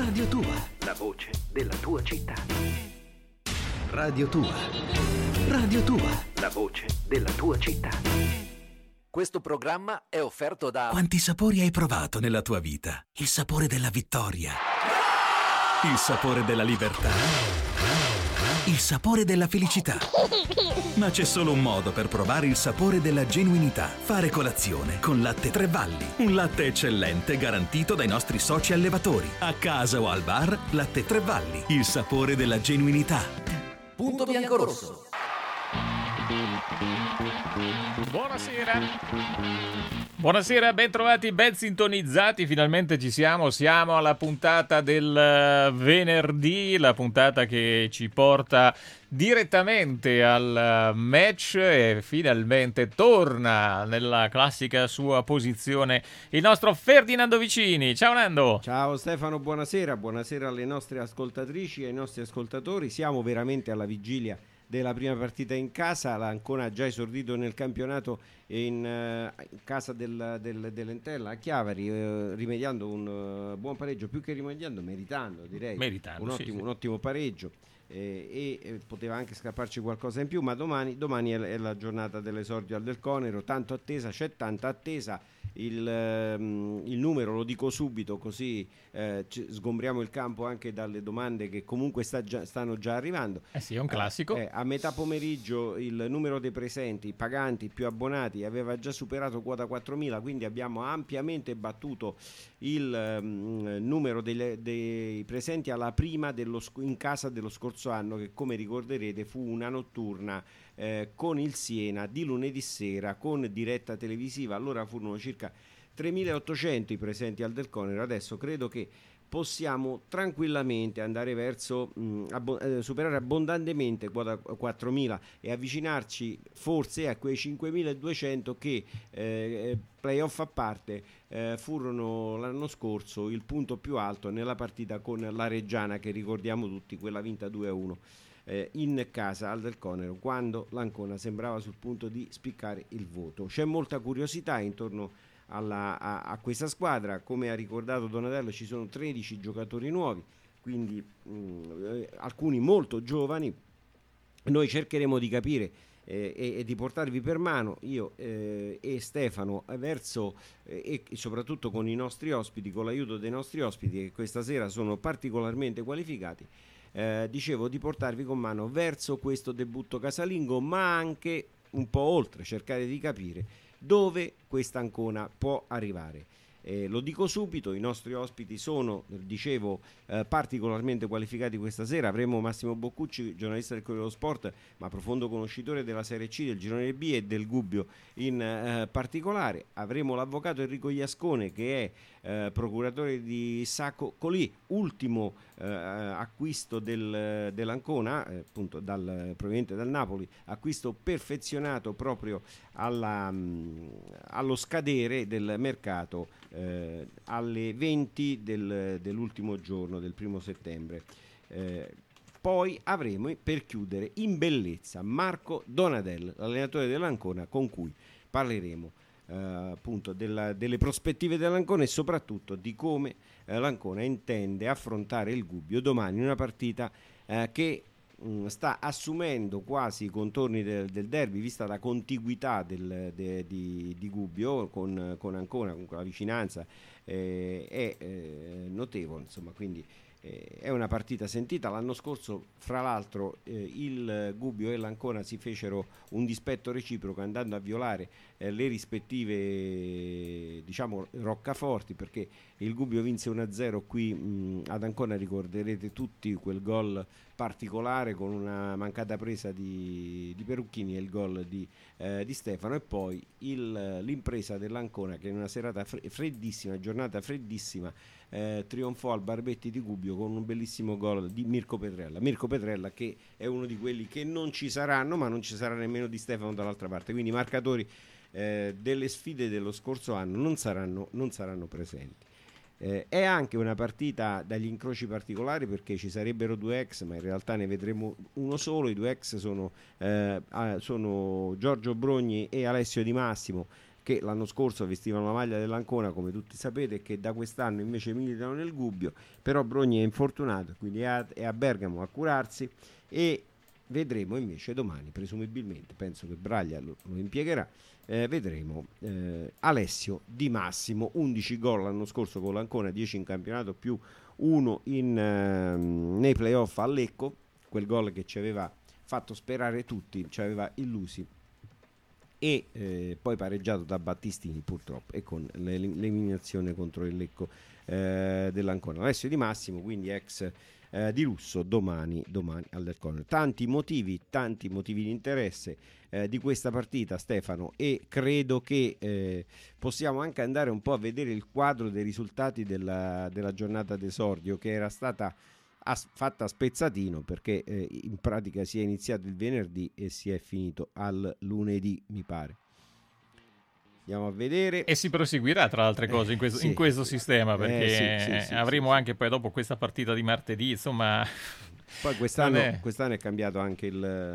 Radio Tua, la voce della tua città. Radio Tua, Radio Tua, la voce della tua città. Questo programma è offerto da... Quanti sapori hai provato nella tua vita? Il sapore della vittoria, il sapore della libertà, il sapore della felicità. Ma c'è solo un modo per provare il sapore della genuinità. Fare colazione con Latte Tre Valli. Un latte eccellente garantito dai nostri soci allevatori. A casa o al bar, Latte Tre Valli. Il sapore della genuinità. Punto Biancorosso. Buonasera, ben trovati, ben sintonizzati, finalmente ci siamo alla puntata del venerdì, la puntata che ci porta direttamente al match e finalmente torna nella classica sua posizione il nostro Ferdinando Vicini. Ciao Nando! Ciao Stefano, buonasera alle nostre ascoltatrici e ai nostri ascoltatori. Siamo veramente alla vigilia della prima partita in casa. L'Ancona ha già esordito nel campionato in casa dell'Entella a Chiavari, rimediando un buon pareggio, più che rimediando, meritando direi un ottimo pareggio, e poteva anche scapparci qualcosa in più, ma domani è la giornata dell'esordio al Del Conero, tanto attesa, c'è tanta attesa. Il numero lo dico subito, così sgombriamo il campo anche dalle domande che comunque stanno già arrivando. Sì, è un classico. A metà pomeriggio il numero dei presenti, paganti più abbonati, aveva già superato quota 4.000, quindi abbiamo ampiamente battuto il numero dei presenti alla prima in casa dello scorso anno, che come ricorderete fu una notturna con il Siena di lunedì sera con diretta televisiva. Allora furono circa 3.800 i presenti al Del Conero. Adesso credo che possiamo tranquillamente andare verso superare abbondantemente quota 4.000 e avvicinarci forse a quei 5.200 che playoff a parte furono l'anno scorso il punto più alto nella partita con la Reggiana, che ricordiamo tutti, quella vinta 2-1 in casa al Del Conero, quando l'Ancona sembrava sul punto di spiccare il voto. C'è molta curiosità intorno a questa squadra. Come ha ricordato Donatello, ci sono 13 giocatori nuovi, quindi alcuni molto giovani. Noi cercheremo di capire e di portarvi per mano, io e Stefano, verso e soprattutto con i nostri ospiti, con l'aiuto dei nostri ospiti che questa sera sono particolarmente qualificati. Dicevo, di portarvi con mano verso questo debutto casalingo, ma anche un po' oltre, cercare di capire dove questa Ancona può arrivare. Lo dico subito, i nostri ospiti sono, dicevo, particolarmente qualificati questa sera. Avremo Massimo Boccucci, giornalista del Corriere dello Sport, ma profondo conoscitore della Serie C, del Girone B e del Gubbio in particolare. Avremo l'avvocato Enrico Iascone, che è procuratore di Sacco Colì, ultimo acquisto dell'Ancona, appunto proveniente dal Napoli, acquisto perfezionato proprio allo scadere del mercato alle 20 dell'ultimo giorno, del 1 settembre. Poi avremo, per chiudere in bellezza, Marco Donadel, l'allenatore dell'Ancona, con cui parleremo appunto delle prospettive dell'Ancona e soprattutto di come l'Ancona intende affrontare il Gubbio domani, una partita che sta assumendo quasi i contorni del derby, vista la contiguità di Gubbio con Ancona, comunque la vicinanza è notevole, insomma, quindi è una partita sentita. L'anno scorso, fra l'altro, il Gubbio e l'Ancona si fecero un dispetto reciproco andando a violare le rispettive, diciamo, roccaforti, perché il Gubbio vinse 1-0 qui ad Ancona. Ricorderete tutti quel gol particolare con una mancata presa di Perucchini e il gol di Stefano, e poi l'impresa dell'Ancona, che in una serata freddissima, giornata freddissima, trionfò al Barbetti di Gubbio con un bellissimo gol di Mirko Petrella, che è uno di quelli che non ci saranno, ma non ci sarà nemmeno di Stefano dall'altra parte, quindi i marcatori delle sfide dello scorso anno non saranno presenti. È anche una partita dagli incroci particolari, perché ci sarebbero due ex, ma in realtà ne vedremo uno solo. I due ex sono Giorgio Brogni e Alessio Di Massimo, che l'anno scorso vestivano la maglia dell'Ancona, come tutti sapete, e che da quest'anno invece militano nel Gubbio. Però Brogni è infortunato, quindi è a Bergamo a curarsi, e vedremo invece domani, presumibilmente, penso che Braglia lo impiegherà, vedremo Alessio Di Massimo. 11 gol l'anno scorso con l'Ancona, 10 in campionato più 1 nei playoff a Lecco, quel gol che ci aveva fatto sperare tutti, ci aveva illusi, e poi pareggiato da Battistini purtroppo, e con l'eliminazione contro il Lecco dell'Ancona. Alessio Di Massimo, quindi ex di lusso, domani al Del Corner. Tanti motivi di interesse di questa partita, Stefano, e credo che possiamo anche andare un po' a vedere il quadro dei risultati della giornata d'esordio, che era stata fatta a spezzatino, perché in pratica si è iniziato il venerdì e si è finito al lunedì, mi pare. Andiamo a vedere. E si proseguirà, tra le altre cose, in questo sistema, perché avremo anche poi dopo questa partita di martedì, insomma. Poi quest'anno è cambiato anche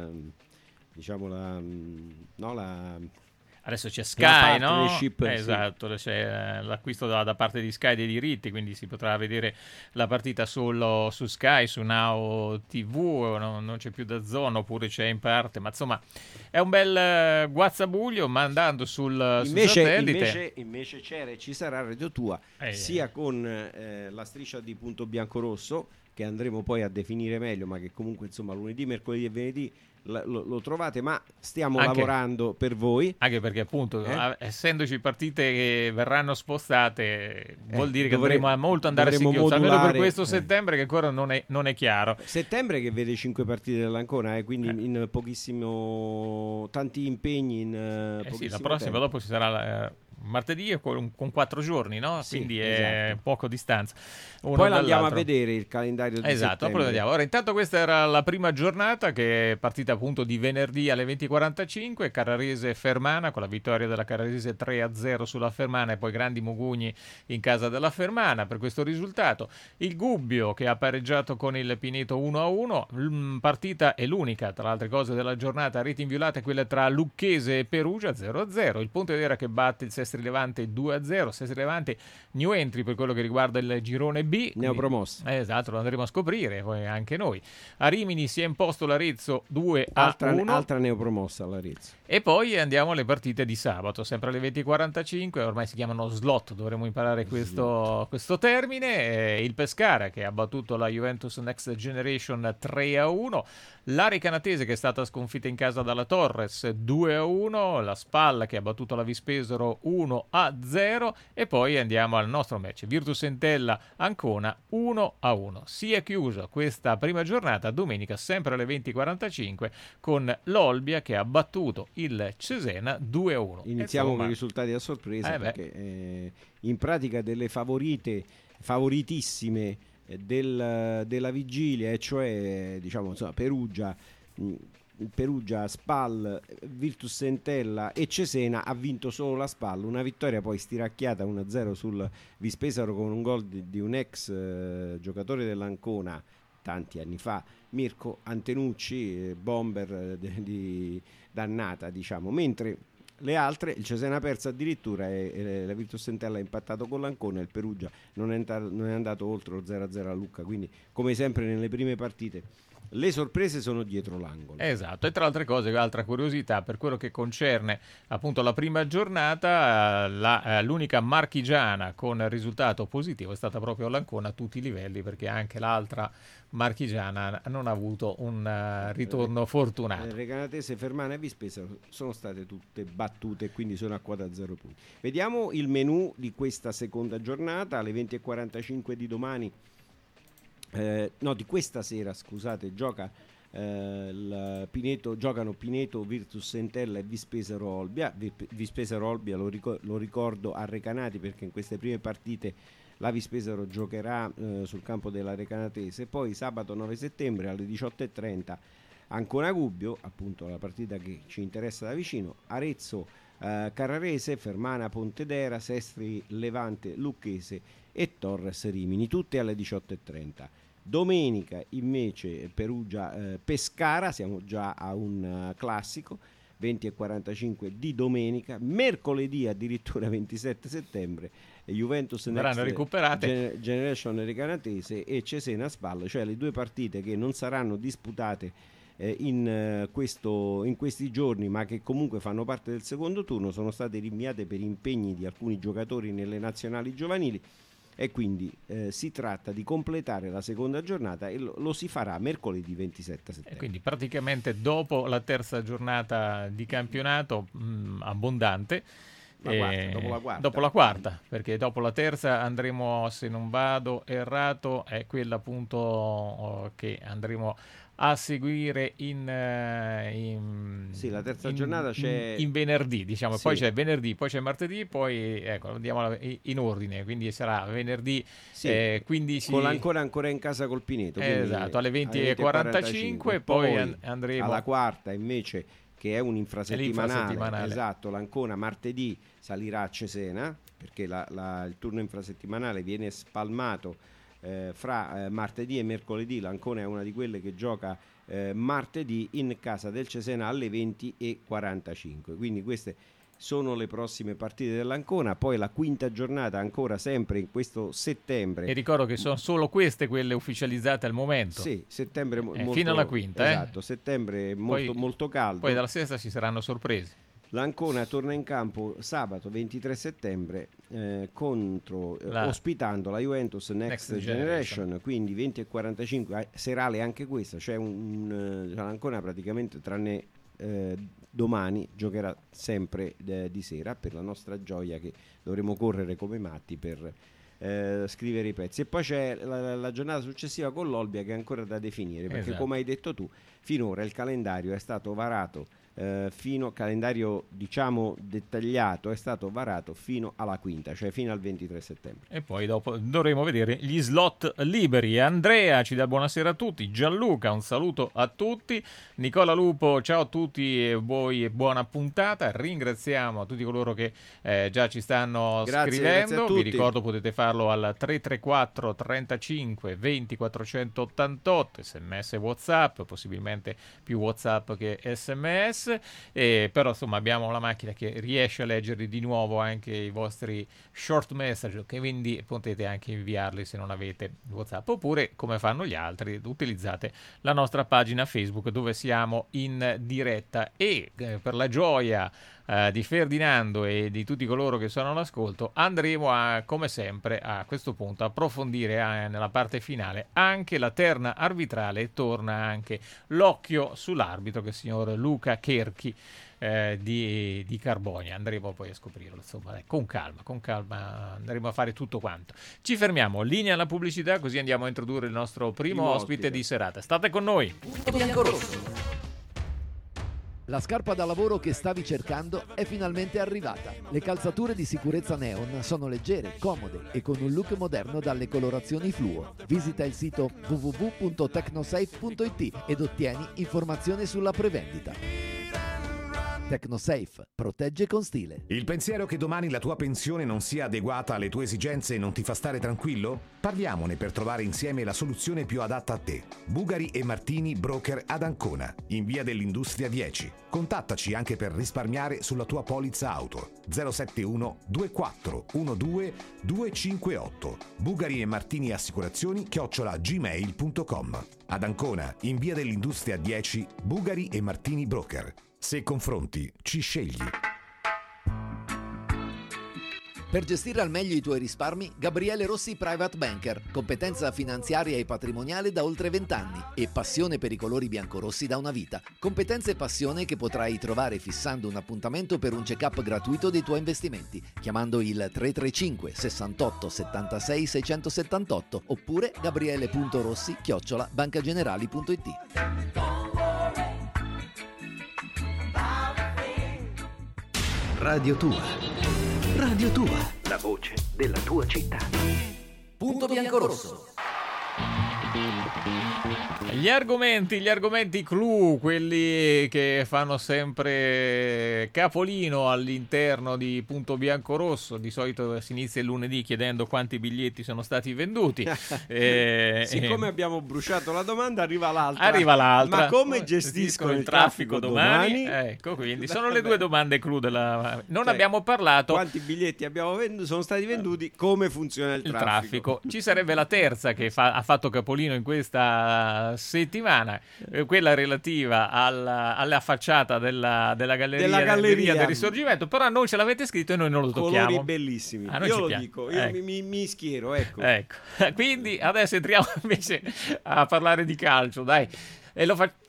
adesso c'è Sky, no? Esatto, c'è l'acquisto da parte di Sky dei diritti, quindi si potrà vedere la partita solo su Sky, su Now TV, non c'è più DAZN, oppure c'è in parte, ma insomma è un bel guazzabuglio, ma andando sul satellite. Invece ci sarà Radio Tua, sia con la striscia di punto bianco-rosso, che andremo poi a definire meglio, ma che comunque insomma lunedì, mercoledì e venerdì lo trovate, ma stiamo lavorando per voi, anche perché appunto essendoci partite che verranno spostate, vuol dire che dovremo molto andare a singhiozzo, almeno per questo settembre, che ancora non è chiaro. Settembre che vede 5 partite dell'Ancona, quindi in pochissimo, tanti impegni in pochissimo la prossima tempo. Dopo ci sarà martedì con 4 giorni, no? Sì, quindi è poco distanza. Poi andiamo a vedere il calendario di settembre. Andiamo. Ora, intanto questa era la prima giornata, che è partita appunto di venerdì alle 20:45, Carrarese Fermana, con la vittoria della Carrarese 3-0 sulla Fermana, e poi grandi mugugni in casa della Fermana per questo risultato. Il Gubbio che ha pareggiato con il Pineto 1-1, partita è l'unica tra le altre cose della giornata, reti inviolate, quella tra Lucchese e Perugia 0-0, il Pontedera che batte il Sestri Levante 2-0, Sestri Levante new entry per quello che riguarda il girone B, neopromossa. Esatto, lo andremo a scoprire poi anche noi. A Rimini si è imposto l'Arezzo 2-1, altra neopromossa l'Arezzo. E poi andiamo alle partite di sabato, sempre alle 20:45, ormai si chiamano slot, dovremmo imparare questo termine. Il Pescara che ha battuto la Juventus Next Generation 3-1, l'Aricanatese che è stata sconfitta in casa dalla Torres 2-1, la Spal che ha battuto la Vispesaro 1-0, e poi andiamo al nostro match Virtus Entella Ancona 1-1. Si è chiusa questa prima giornata domenica sempre alle 20:45 con l'Olbia che ha battuto il Cesena 2-1. Iniziamo con i risultati a sorpresa, perché in pratica delle favoritissime della vigilia, e cioè diciamo Perugia, Spal, Virtus Entella e Cesena, ha vinto solo la Spal, una vittoria poi stiracchiata 1-0 sul Vispesaro con un gol di un ex giocatore dell'Ancona tanti anni fa, Mirko Antenucci, bomber di dannata, diciamo, mentre le altre, il Cesena ha perso addirittura, e la Virtus Entella ha impattato con l'Ancona, e il Perugia non è andato oltre lo 0-0 a Lucca, quindi come sempre nelle prime partite le sorprese sono dietro l'angolo. Esatto, e tra altre cose, altra curiosità per quello che concerne appunto la prima giornata, l'unica marchigiana con risultato positivo è stata proprio l'Ancona a tutti i livelli, perché anche l'altra marchigiana non ha avuto un ritorno fortunato. Recanatese, Fermana e Vispesaro sono state tutte battute, quindi sono a quota 0 punti. Vediamo il menù di questa seconda giornata. Alle 20:45 di domani, di questa sera, scusate, giocano Pineto, Virtus Entella e Vispesaro Olbia. Vispesaro Olbia lo ricordo a Recanati, perché in queste prime partite la Vispesaro giocherà sul campo della Recanatese. Poi sabato 9 settembre alle 18:30 Ancona Gubbio, appunto la partita che ci interessa da vicino, Arezzo Carrarese, Fermana Pontedera, Sestri Levante Lucchese e Torres Rimini, tutte alle 18:30. Domenica invece Perugia Pescara, siamo già a un classico, 20:45 di domenica, mercoledì addirittura 27 settembre Juventus verranno recuperate Generation Recanatese e Cesena Spal, cioè le due partite che non saranno disputate in questi giorni, ma che comunque fanno parte del secondo turno, sono state rinviate per impegni di alcuni giocatori nelle nazionali giovanili, e quindi si tratta di completare la seconda giornata e lo si farà mercoledì 27 settembre. Quindi praticamente dopo la terza giornata di campionato abbondante. Dopo la quarta, perché dopo la terza andremo, se non vado errato, è quella appunto che andremo a seguire la terza giornata c'è in venerdì, diciamo, sì. Poi c'è venerdì, poi c'è martedì, poi ecco, andiamo in ordine, quindi sarà venerdì, sì, 15 con ancora in casa col Pineto, esatto, alle 20:45, poi andremo alla quarta invece, che è un infrasettimanale. Esatto, l'Ancona martedì salirà a Cesena, perché il turno infrasettimanale viene spalmato fra martedì e mercoledì. L'Ancona è una di quelle che gioca martedì in casa del Cesena alle 20:45, quindi queste sono le prossime partite dell'Ancona. Poi la quinta giornata ancora sempre in questo settembre, e ricordo che sono solo queste quelle ufficializzate al momento. Sì, settembre molto, fino alla quinta, esatto, settembre molto caldo. Poi dalla sesta ci saranno sorprese. L'Ancona torna in campo sabato 23 settembre ospitando la Juventus Next Generation, quindi 20:45, serale anche questa, cioè l'Ancona praticamente tranne domani giocherà sempre di sera, per la nostra gioia che dovremo correre come matti per scrivere i pezzi. E poi c'è la giornata successiva con l'Olbia, che è ancora da definire, perché come hai detto tu, finora il calendario è stato varato calendario diciamo dettagliato, è stato varato fino alla quinta, cioè fino al 23 settembre. E poi dopo dovremo vedere gli slot liberi. Andrea ci dà buonasera a tutti, Gianluca un saluto a tutti, Nicola Lupo ciao a tutti e voi e buona puntata. Ringraziamo a tutti coloro che già ci stanno scrivendo. Vi ricordo potete farlo al 334 35 20 488, sms e WhatsApp, possibilmente più WhatsApp che sms. Però insomma abbiamo la macchina che riesce a leggerli di nuovo anche i vostri short message, che quindi potete anche inviarli se non avete WhatsApp, oppure come fanno gli altri utilizzate la nostra pagina Facebook dove siamo in diretta. E per la gioia di Ferdinando e di tutti coloro che sono all'ascolto andremo come sempre a questo punto approfondire nella parte finale anche la terna arbitrale, e torna anche l'occhio sull'arbitro, che è il signor Luca Cherchi di Carbonia. Andremo poi a scoprirlo, insomma, con calma andremo a fare tutto quanto. Ci fermiamo, linea alla pubblicità, così andiamo a introdurre il nostro primo ospite di serata. State con noi. Biancorosso. La scarpa da lavoro che stavi cercando è finalmente arrivata. Le calzature di sicurezza Neon sono leggere, comode e con un look moderno dalle colorazioni fluo. Visita il sito www.tecnosafe.it ed ottieni informazioni sulla prevendita. TecnoSafe. Protegge con stile. Il pensiero che domani la tua pensione non sia adeguata alle tue esigenze non ti fa stare tranquillo? Parliamone per trovare insieme la soluzione più adatta a te. Bugari e Martini Broker ad Ancona, in via dell'Industria 10. Contattaci anche per risparmiare sulla tua polizza auto. 071 24 12 258. Bugari e Martini Assicurazioni @gmail.com. Ad Ancona, in via dell'Industria 10, Bugari e Martini Broker. Se confronti, ci scegli. Per gestire al meglio i tuoi risparmi, Gabriele Rossi Private Banker, competenza finanziaria e patrimoniale da oltre 20 anni e passione per i colori biancorossi da una vita. Competenza e passione che potrai trovare fissando un appuntamento per un check-up gratuito dei tuoi investimenti, chiamando il 335 68 76 678 oppure gabriele.rossi@bancagenerali.it. Radio Tua. Radio Tua. La voce della tua città. Punto Biancorosso. Gli argomenti clou, quelli che fanno sempre capolino all'interno di Punto Bianco Rosso. Di solito si inizia il lunedì chiedendo quanti biglietti sono stati venduti. Siccome abbiamo bruciato la domanda, arriva l'altra. Ma come gestiscono il traffico domani? Ecco, quindi sono le due domande clou della... Non abbiamo parlato... Quanti biglietti sono stati venduti? Come funziona il traffico? Ci sarebbe la terza che ha fatto capolino in questa settimana, quella relativa alla facciata della galleria del Risorgimento, però non ce l'avete scritto e noi non lo tocchiamo. Colori bellissimi. Io lo dico, io mi schiero, ecco. Quindi adesso entriamo invece a parlare di calcio, dai. E lo facciamo.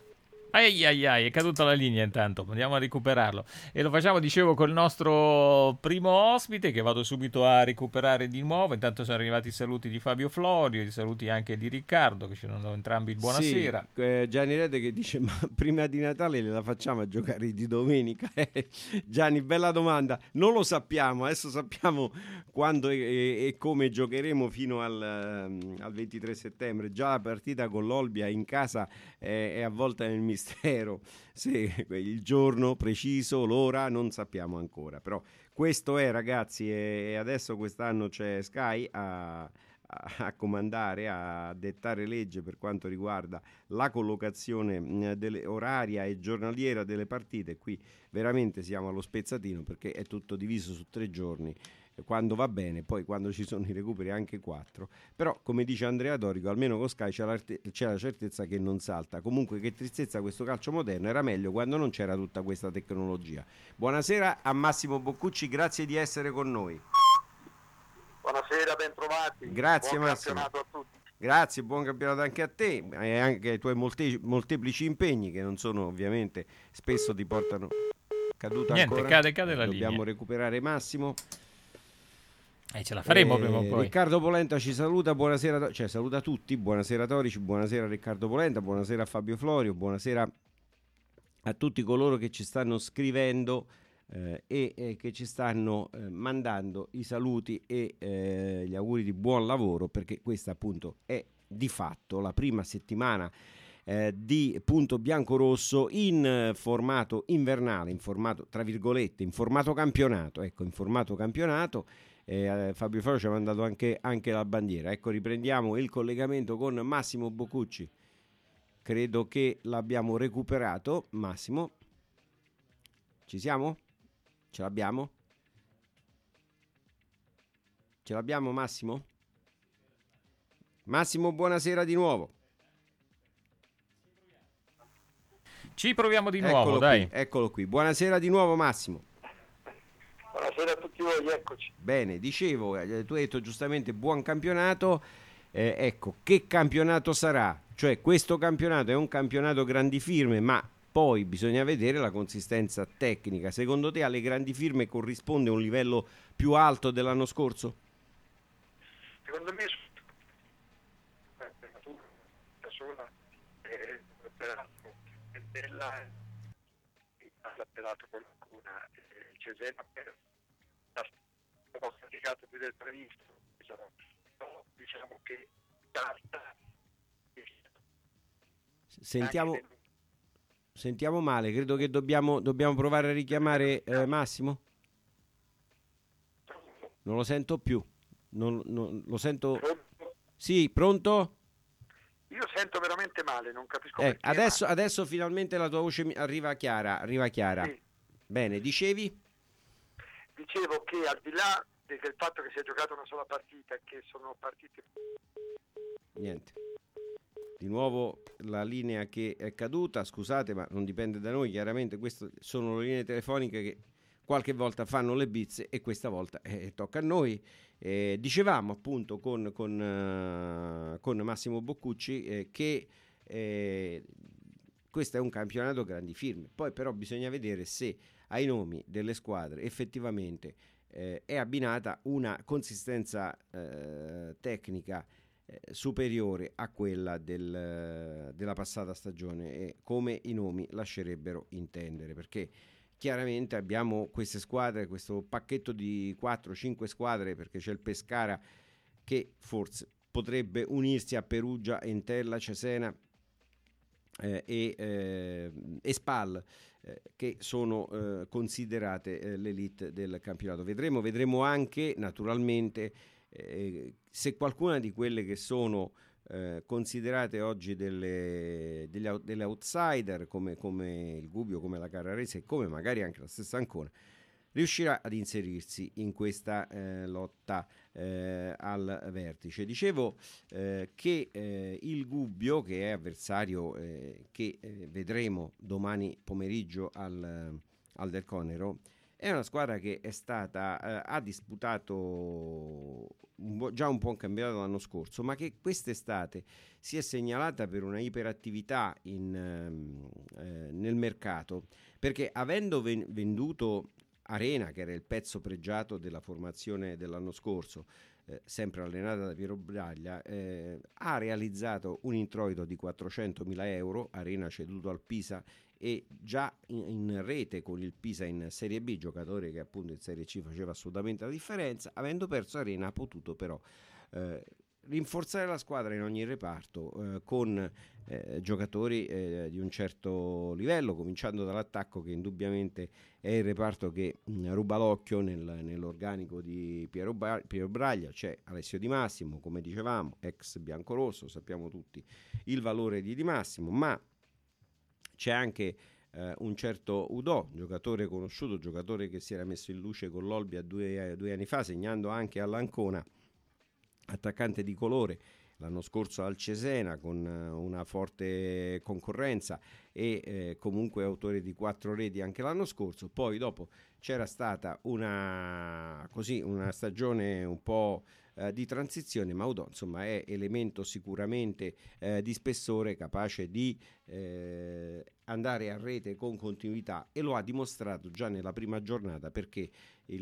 È caduta la linea intanto, andiamo a recuperarlo e lo facciamo, dicevo, col nostro primo ospite che vado subito a recuperare di nuovo. Intanto sono arrivati i saluti di Fabio Florio, i saluti anche di Riccardo che ci danno entrambi il buonasera. Sì, Gianni Rede che dice: ma prima di Natale la facciamo a giocare di domenica? Gianni, bella domanda, non lo sappiamo, adesso sappiamo quando e come giocheremo fino al 23 settembre. Già la partita con l'Olbia in casa è avvolta nel mistero. Se il giorno preciso, l'ora non sappiamo ancora, però questo è, ragazzi, e adesso quest'anno c'è Sky a comandare, a dettare legge per quanto riguarda la collocazione oraria e giornaliera delle partite. Qui veramente siamo allo spezzatino perché è tutto diviso su 3 giorni, quando va bene, poi quando ci sono i recuperi anche 4, però come dice Andrea Dorico, almeno con Sky c'è la certezza che non salta. Comunque, che tristezza questo calcio moderno, era meglio quando non c'era tutta questa tecnologia. Buonasera a Massimo Boccucci, grazie di essere con noi. Buonasera, ben trovati. Grazie, buon Massimo. Campionato a tutti. Grazie, buon campionato anche a te e anche ai tuoi molteplici impegni, che non sono, ovviamente, spesso ti portano caduta. Niente, ancora. cade la linea. Dobbiamo recuperare Massimo. Ce la faremo prima o poi. Riccardo Polenta ci saluta, buonasera, saluta tutti, buonasera Torici, buonasera Riccardo Polenta, buonasera a Fabio Florio, buonasera a tutti coloro che ci stanno scrivendo e che ci stanno mandando i saluti e gli auguri di buon lavoro, perché questa appunto è di fatto la prima settimana di Punto Bianco Rosso in formato invernale, in formato tra virgolette, in formato campionato, Fabio Florio ci ha mandato anche la bandiera. Ecco, riprendiamo il collegamento con Massimo Boccucci, credo che l'abbiamo recuperato. Massimo, ci siamo? Ce l'abbiamo Massimo? Massimo, buonasera di nuovo. Ci proviamo di nuovo, dai. Eccolo qui, buonasera di nuovo Massimo. Buonasera a tutti voi, eccoci. Bene, dicevo, tu hai detto giustamente buon campionato, ecco, che campionato sarà? Cioè, questo campionato è un campionato grandi firme, ma poi bisogna vedere la consistenza tecnica. Secondo te alle grandi firme corrisponde un livello più alto dell'anno scorso? Secondo me ha pelato qualcuna, il Cesena ha faticato più del previsto, diciamo che sentiamo male, credo che dobbiamo provare a richiamare Massimo. Non lo sento più, non lo sento. Sì, pronto? Io sento veramente male, non capisco perché. Adesso finalmente la tua voce arriva chiara. Sì. Bene, dicevo che al di là del fatto che si è giocata una sola partita e che sono partite... Niente. Di nuovo la linea che è caduta, scusate, ma non dipende da noi, chiaramente queste sono le linee telefoniche che qualche volta fanno le bizze e questa volta tocca a noi. Dicevamo appunto con Massimo Boccucci che questo è un campionato grandi firme, poi però bisogna vedere se ai nomi delle squadre effettivamente è abbinata una consistenza tecnica superiore a quella della passata stagione, e come i nomi lascerebbero intendere, perché chiaramente abbiamo queste squadre, questo pacchetto di 4-5 squadre, perché c'è il Pescara che forse potrebbe unirsi a Perugia, Entella, Cesena, e Spal, che sono considerate l'elite del campionato. Vedremo anche naturalmente se qualcuna di quelle che sono considerate oggi delle outsider come il Gubbio, come la Carrarese e come magari anche la stessa Ancona, riuscirà ad inserirsi in questa lotta al vertice. Dicevo che il Gubbio, che è avversario che vedremo domani pomeriggio al Del Conero, è una squadra che è stata ha disputato già un po' un campionato l'anno scorso, ma che quest'estate si è segnalata per una iperattività nel mercato, perché avendo venduto Arena, che era il pezzo pregiato della formazione dell'anno scorso, sempre allenata da Piero Braglia, ha realizzato un introito di 400.000 euro, Arena ceduto al Pisa e già in rete con il Pisa in Serie B, giocatore che appunto in Serie C faceva assolutamente la differenza. Avendo perso Arena ha potuto però rinforzare la squadra in ogni reparto con giocatori di un certo livello, cominciando dall'attacco, che indubbiamente è il reparto che ruba l'occhio nell'organico di Piero Braglia. C'è Alessio Di Massimo, come dicevamo, ex biancorosso, sappiamo tutti il valore di Massimo, ma c'è anche un certo Udò, giocatore conosciuto, giocatore che si era messo in luce con l'Olbia due anni fa, segnando anche all'Ancona, attaccante di colore l'anno scorso al Cesena con una forte concorrenza e comunque autore di 4 reti anche l'anno scorso. Poi dopo c'era stata una stagione un po' di transizione, ma Udò insomma è elemento sicuramente di spessore, capace di andare a rete con continuità, e lo ha dimostrato già nella prima giornata, perché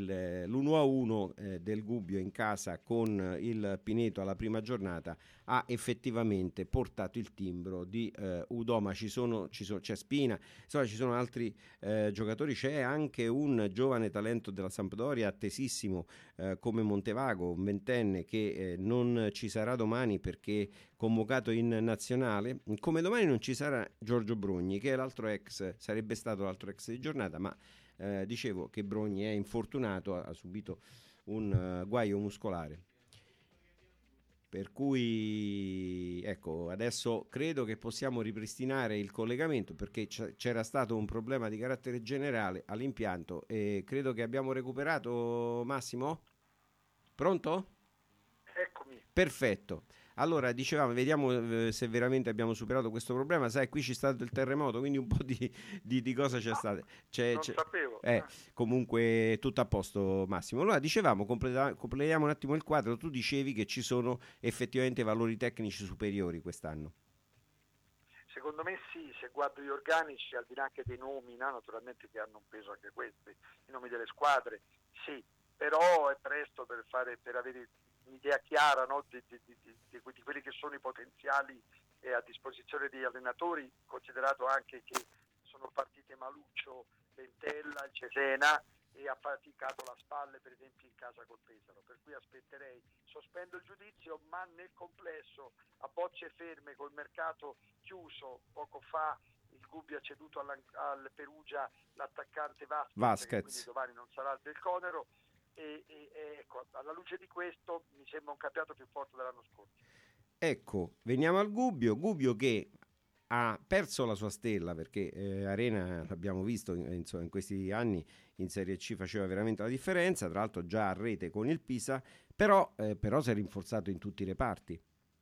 l'1-1 del Gubbio in casa con il Pineto alla prima giornata ha effettivamente portato il timbro di Udò, ma c'è Spina, insomma ci sono altri giocatori, c'è anche un giovane talento della Sampdoria attesissimo come Montevago, un ventenne che non ci sarà domani perché convocato in nazionale, come domani non ci sarà Giorgio Brogni, che è sarebbe stato l'altro ex di giornata, ma dicevo che Brogni è infortunato, ha subito un guaio muscolare, per cui ecco, adesso credo che possiamo ripristinare il collegamento, perché c'era stato un problema di carattere generale all'impianto e credo che abbiamo recuperato. Massimo? Pronto? Eccomi. Perfetto. Allora, dicevamo, vediamo se veramente abbiamo superato questo problema. Sai, qui c'è stato il terremoto, quindi un po' di cosa c'è stato. Non sapevo. Comunque tutto a posto, Massimo. Allora, dicevamo, completiamo un attimo il quadro. Tu dicevi che ci sono effettivamente valori tecnici superiori quest'anno. Secondo me sì, se guardo gli organici, al di là anche dei nomi, no? Naturalmente che hanno un peso anche questi, i nomi delle squadre, sì, però è presto per avere un'idea chiara, no? di quelli che sono i potenziali a disposizione degli allenatori, considerato anche che sono partite Maluccio, Bentella, il Cesena, e ha faticato la Spalle per esempio in casa col Pesaro, per cui aspetterei, sospendo il giudizio, ma nel complesso, a bocce ferme, col mercato chiuso poco fa, il Gubbio ha ceduto al Perugia l'attaccante Vasquez, quindi domani non sarà il Del Conero, e ecco, alla luce di questo mi sembra un campionato più forte dell'anno scorso. Ecco, veniamo al Gubbio che ha perso la sua stella, perché Arena, l'abbiamo visto in questi anni in Serie C, faceva veramente la differenza, tra l'altro già a rete con il Pisa, però si è rinforzato in tutti i reparti.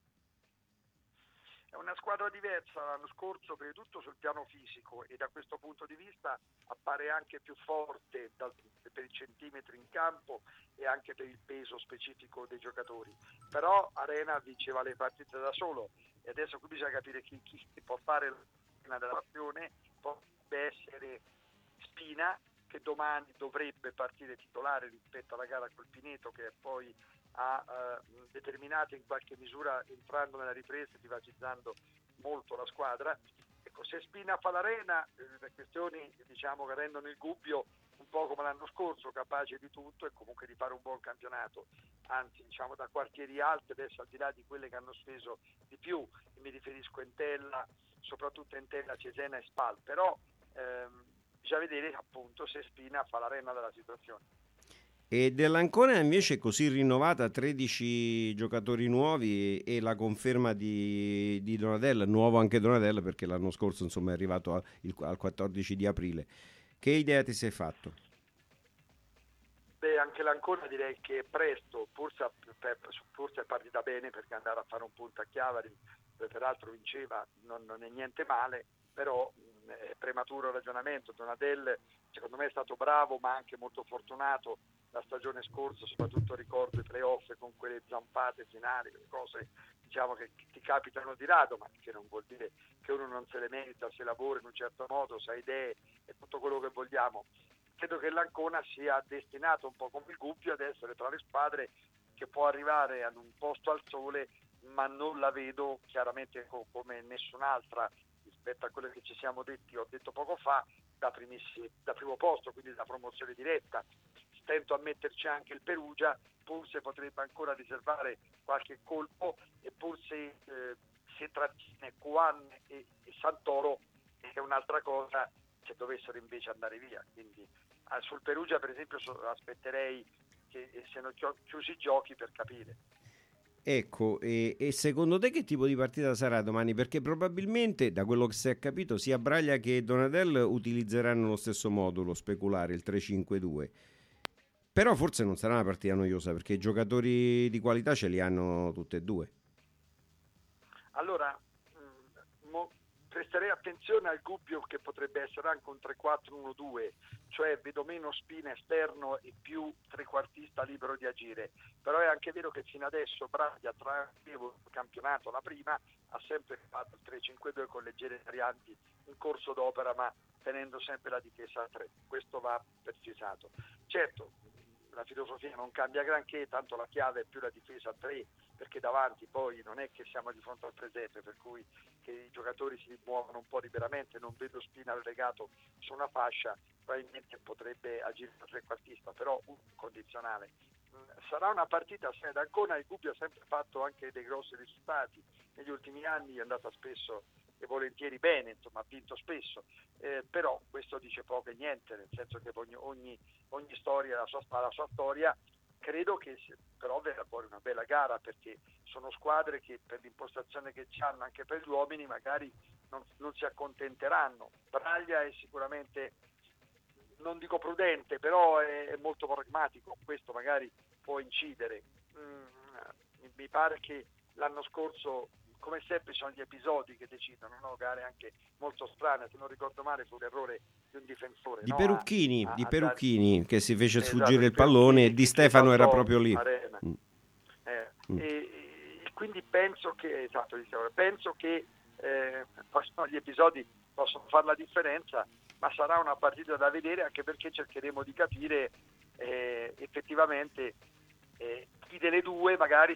È una squadra diversa l'anno scorso, per tutto sul piano fisico, e da questo punto di vista appare anche più forte per i centimetri in campo e anche per il peso specifico dei giocatori. Però Arena vinceva le partite da solo, e adesso qui bisogna capire chi può fare la dell'azione. Potrebbe essere Spina, che domani dovrebbe partire titolare rispetto alla gara col Pineto, che poi ha determinato in qualche misura, entrando nella ripresa e divatizzando molto la squadra. Ecco, se Spina fa l'Arena, le questioni diciamo che rendono il Gubbio un po' come l'anno scorso, capace di tutto e comunque di fare un buon campionato. anzi diciamo da quartieri alti, adesso al di là di quelle che hanno speso di più, mi riferisco a Entella, soprattutto Entella, Cesena e Spal, però bisogna vedere appunto se Spina fa la renna della situazione. E dell'Ancona invece così rinnovata, 13 giocatori nuovi e la conferma di Donatella, nuovo anche Donatella perché l'anno scorso insomma è arrivato al 14 di aprile. Che idea ti sei fatto? Beh, anche l'Ancona direi che è presto, forse è partita bene perché andare a fare un punto a Chiavari, dove peraltro vinceva, non è niente male, però è prematuro il ragionamento. Donatella secondo me è stato bravo ma anche molto fortunato la stagione scorsa, soprattutto ricordo i playoff con quelle zampate finali, quelle cose diciamo che ti capitano di rado, ma che non vuol dire che uno non se le merita, se lavora in un certo modo, se ha idee e tutto quello che vogliamo. Credo che l'Ancona sia destinato un po' come il Gubbio ad essere tra le squadre che può arrivare ad un posto al sole, ma non la vedo chiaramente come nessun'altra rispetto a quello che ci siamo detti, ho detto poco fa, da primo posto, quindi da promozione diretta. Stento a metterci anche il Perugia, forse potrebbe ancora riservare qualche colpo, e forse se trattiene Cuan e Santoro è un'altra cosa se dovessero invece andare via. Quindi sul Perugia per esempio aspetterei che siano chiusi i giochi per capire. Ecco, e secondo te che tipo di partita sarà domani? Perché probabilmente, da quello che si è capito, sia Braglia che Donatella utilizzeranno lo stesso modulo speculare, il 3-5-2. Però forse non sarà una partita noiosa, perché i giocatori di qualità ce li hanno tutte e due. Allora, presterei attenzione al Gubbio, che potrebbe essere anche un 3-4-1-2, cioè vedo meno Spina esterno e più trequartista libero di agire. Però è anche vero che fino adesso Braglia, tra il campionato, la prima, ha sempre fatto il 3-5-2 con leggere varianti in corso d'opera, ma tenendo sempre la difesa a 3. Questo va precisato. Certo, la filosofia non cambia granché, tanto la chiave è più la difesa a 3, perché davanti poi non è che siamo di fronte al presepe, per cui che i giocatori si muovono un po' liberamente. Non vedo Spina legato su una fascia, probabilmente potrebbe agire da trequartista, però un condizionale. Sarà una partita da Ancona. Il Gubbio ha sempre fatto anche dei grossi risultati negli ultimi anni, è andata spesso e volentieri bene, insomma ha vinto spesso, però questo dice poco e niente, nel senso che ogni storia ha la sua storia. Credo che però verrà fuori una bella gara, perché sono squadre che per l'impostazione che ci hanno anche per gli uomini magari non si accontenteranno. Braglia è sicuramente, non dico prudente, però è molto pragmatico, questo magari può incidere. Mi pare che l'anno scorso, come sempre, sono gli episodi che decidono, no? Gare anche molto strane, se non ricordo male fu l'errore di un difensore di Perucchini che si fece sfuggire il pallone, e Di Stefano era proprio lì. E quindi penso che gli episodi possono fare la differenza, ma sarà una partita da vedere, anche perché cercheremo di capire effettivamente chi delle due magari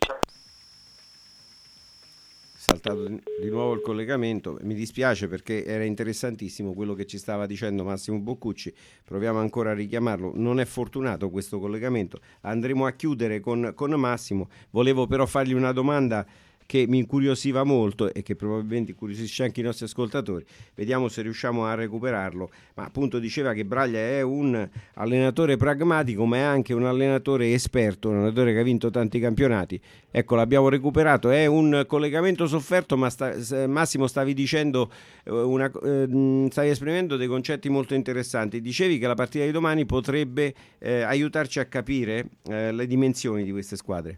Saltato di nuovo il collegamento, mi dispiace perché era interessantissimo quello che ci stava dicendo Massimo Boccucci. Proviamo ancora a richiamarlo, non è fortunato questo collegamento, andremo a chiudere con Massimo. Volevo però fargli una domanda che mi incuriosiva molto e che probabilmente incuriosisce anche i nostri ascoltatori. Vediamo se riusciamo a recuperarlo. Ma appunto diceva che Braglia è un allenatore pragmatico, ma è anche un allenatore esperto, un allenatore che ha vinto tanti campionati. Ecco, l'abbiamo recuperato. È un collegamento sofferto, ma Massimo, stavi dicendo stavi esprimendo dei concetti molto interessanti. Dicevi che la partita di domani potrebbe aiutarci a capire le dimensioni di queste squadre.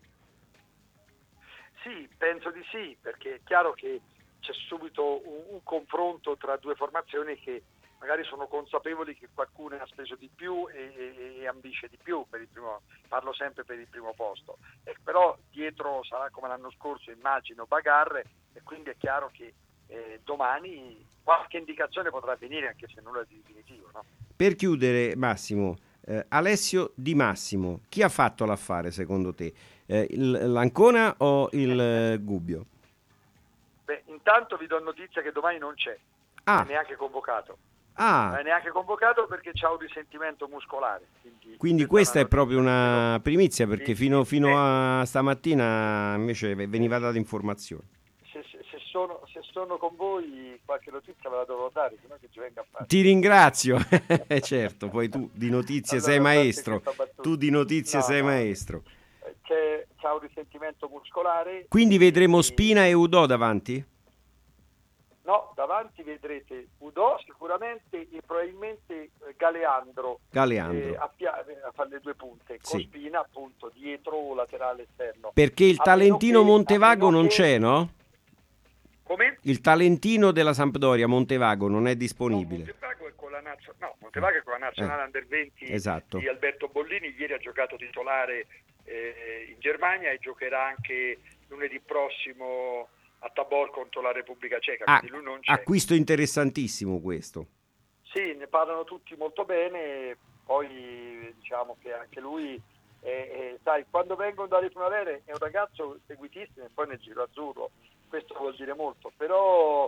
Sì, penso di sì, perché è chiaro che c'è subito un confronto tra due formazioni che magari sono consapevoli che qualcuno ha speso di più e ambisce di più per il primo, parlo sempre per il primo posto, però dietro sarà come l'anno scorso, immagino, bagarre, e quindi è chiaro che domani qualche indicazione potrà venire, anche se nulla di definitivo, no? Per chiudere, Massimo, Alessio Di Massimo, chi ha fatto l'affare secondo te? L'Ancona o il Gubbio? Beh, intanto vi do notizia che domani non c'è, neanche convocato. Non è neanche convocato perché c'ha un risentimento muscolare. Quindi questa è proprio una primizia, perché fino a stamattina invece veniva data informazione. Se sono con voi qualche notizia ve la dovrò dare, sennò che ci venga a fare. Ti ringrazio. Certo, poi tu di notizie sei maestro. Tu di notizie sei maestro. C'ha un risentimento muscolare. Quindi vedremo Spina e Udò davanti? No, davanti vedrete Udò sicuramente e probabilmente Galeandro. A fare le due punte, con Spina appunto dietro o laterale esterno. Perché il talentino Montevago non c'è, no? Come? Il talentino della Sampdoria, Montevago, non è disponibile. Montevago è con la nazionale Under 20 di Alberto Bollini. Ieri ha giocato titolare in Germania e giocherà anche lunedì prossimo a Tabor contro la Repubblica Ceca. Quindi lui non c'è. Acquisto interessantissimo questo. Sì, ne parlano tutti molto bene. Poi diciamo che anche lui sai, quando vengono dalle primavere è un ragazzo seguitissimo e poi nel giro azzurro. Questo vuol dire molto, però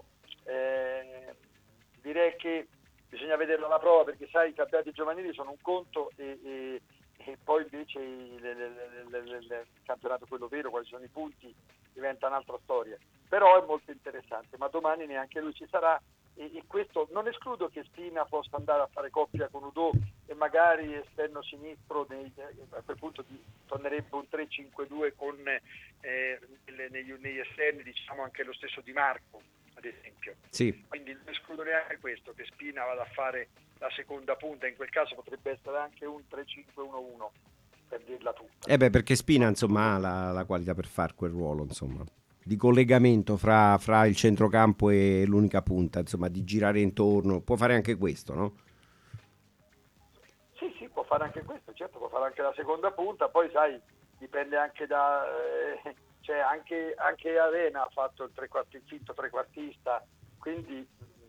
direi che bisogna vederlo alla prova, perché sai, i campionati giovanili sono un conto e poi invece il campionato quello vero, quali sono i punti, diventa un'altra storia. Però è molto interessante, ma domani neanche lui ci sarà e questo non escludo che Spina possa andare a fare coppia con Udò e magari esterno sinistro, a quel punto tornerebbe un 3-5-2 con negli esterni, diciamo anche lo stesso Di Marco ad esempio. Sì. Quindi non escludo neanche questo, che Spina vada a fare la seconda punta, in quel caso potrebbe essere anche un 3-5-1-1 per dirla tutta. Perché Spina insomma ha la qualità per fare quel ruolo, insomma, di collegamento fra il centrocampo e l'unica punta, insomma, di girare intorno, può fare anche questo, no? Sì, può fare anche questo, certo, può fare anche la seconda punta, poi sai, dipende anche da cioè anche Arena ha fatto il finto trequartista, quindi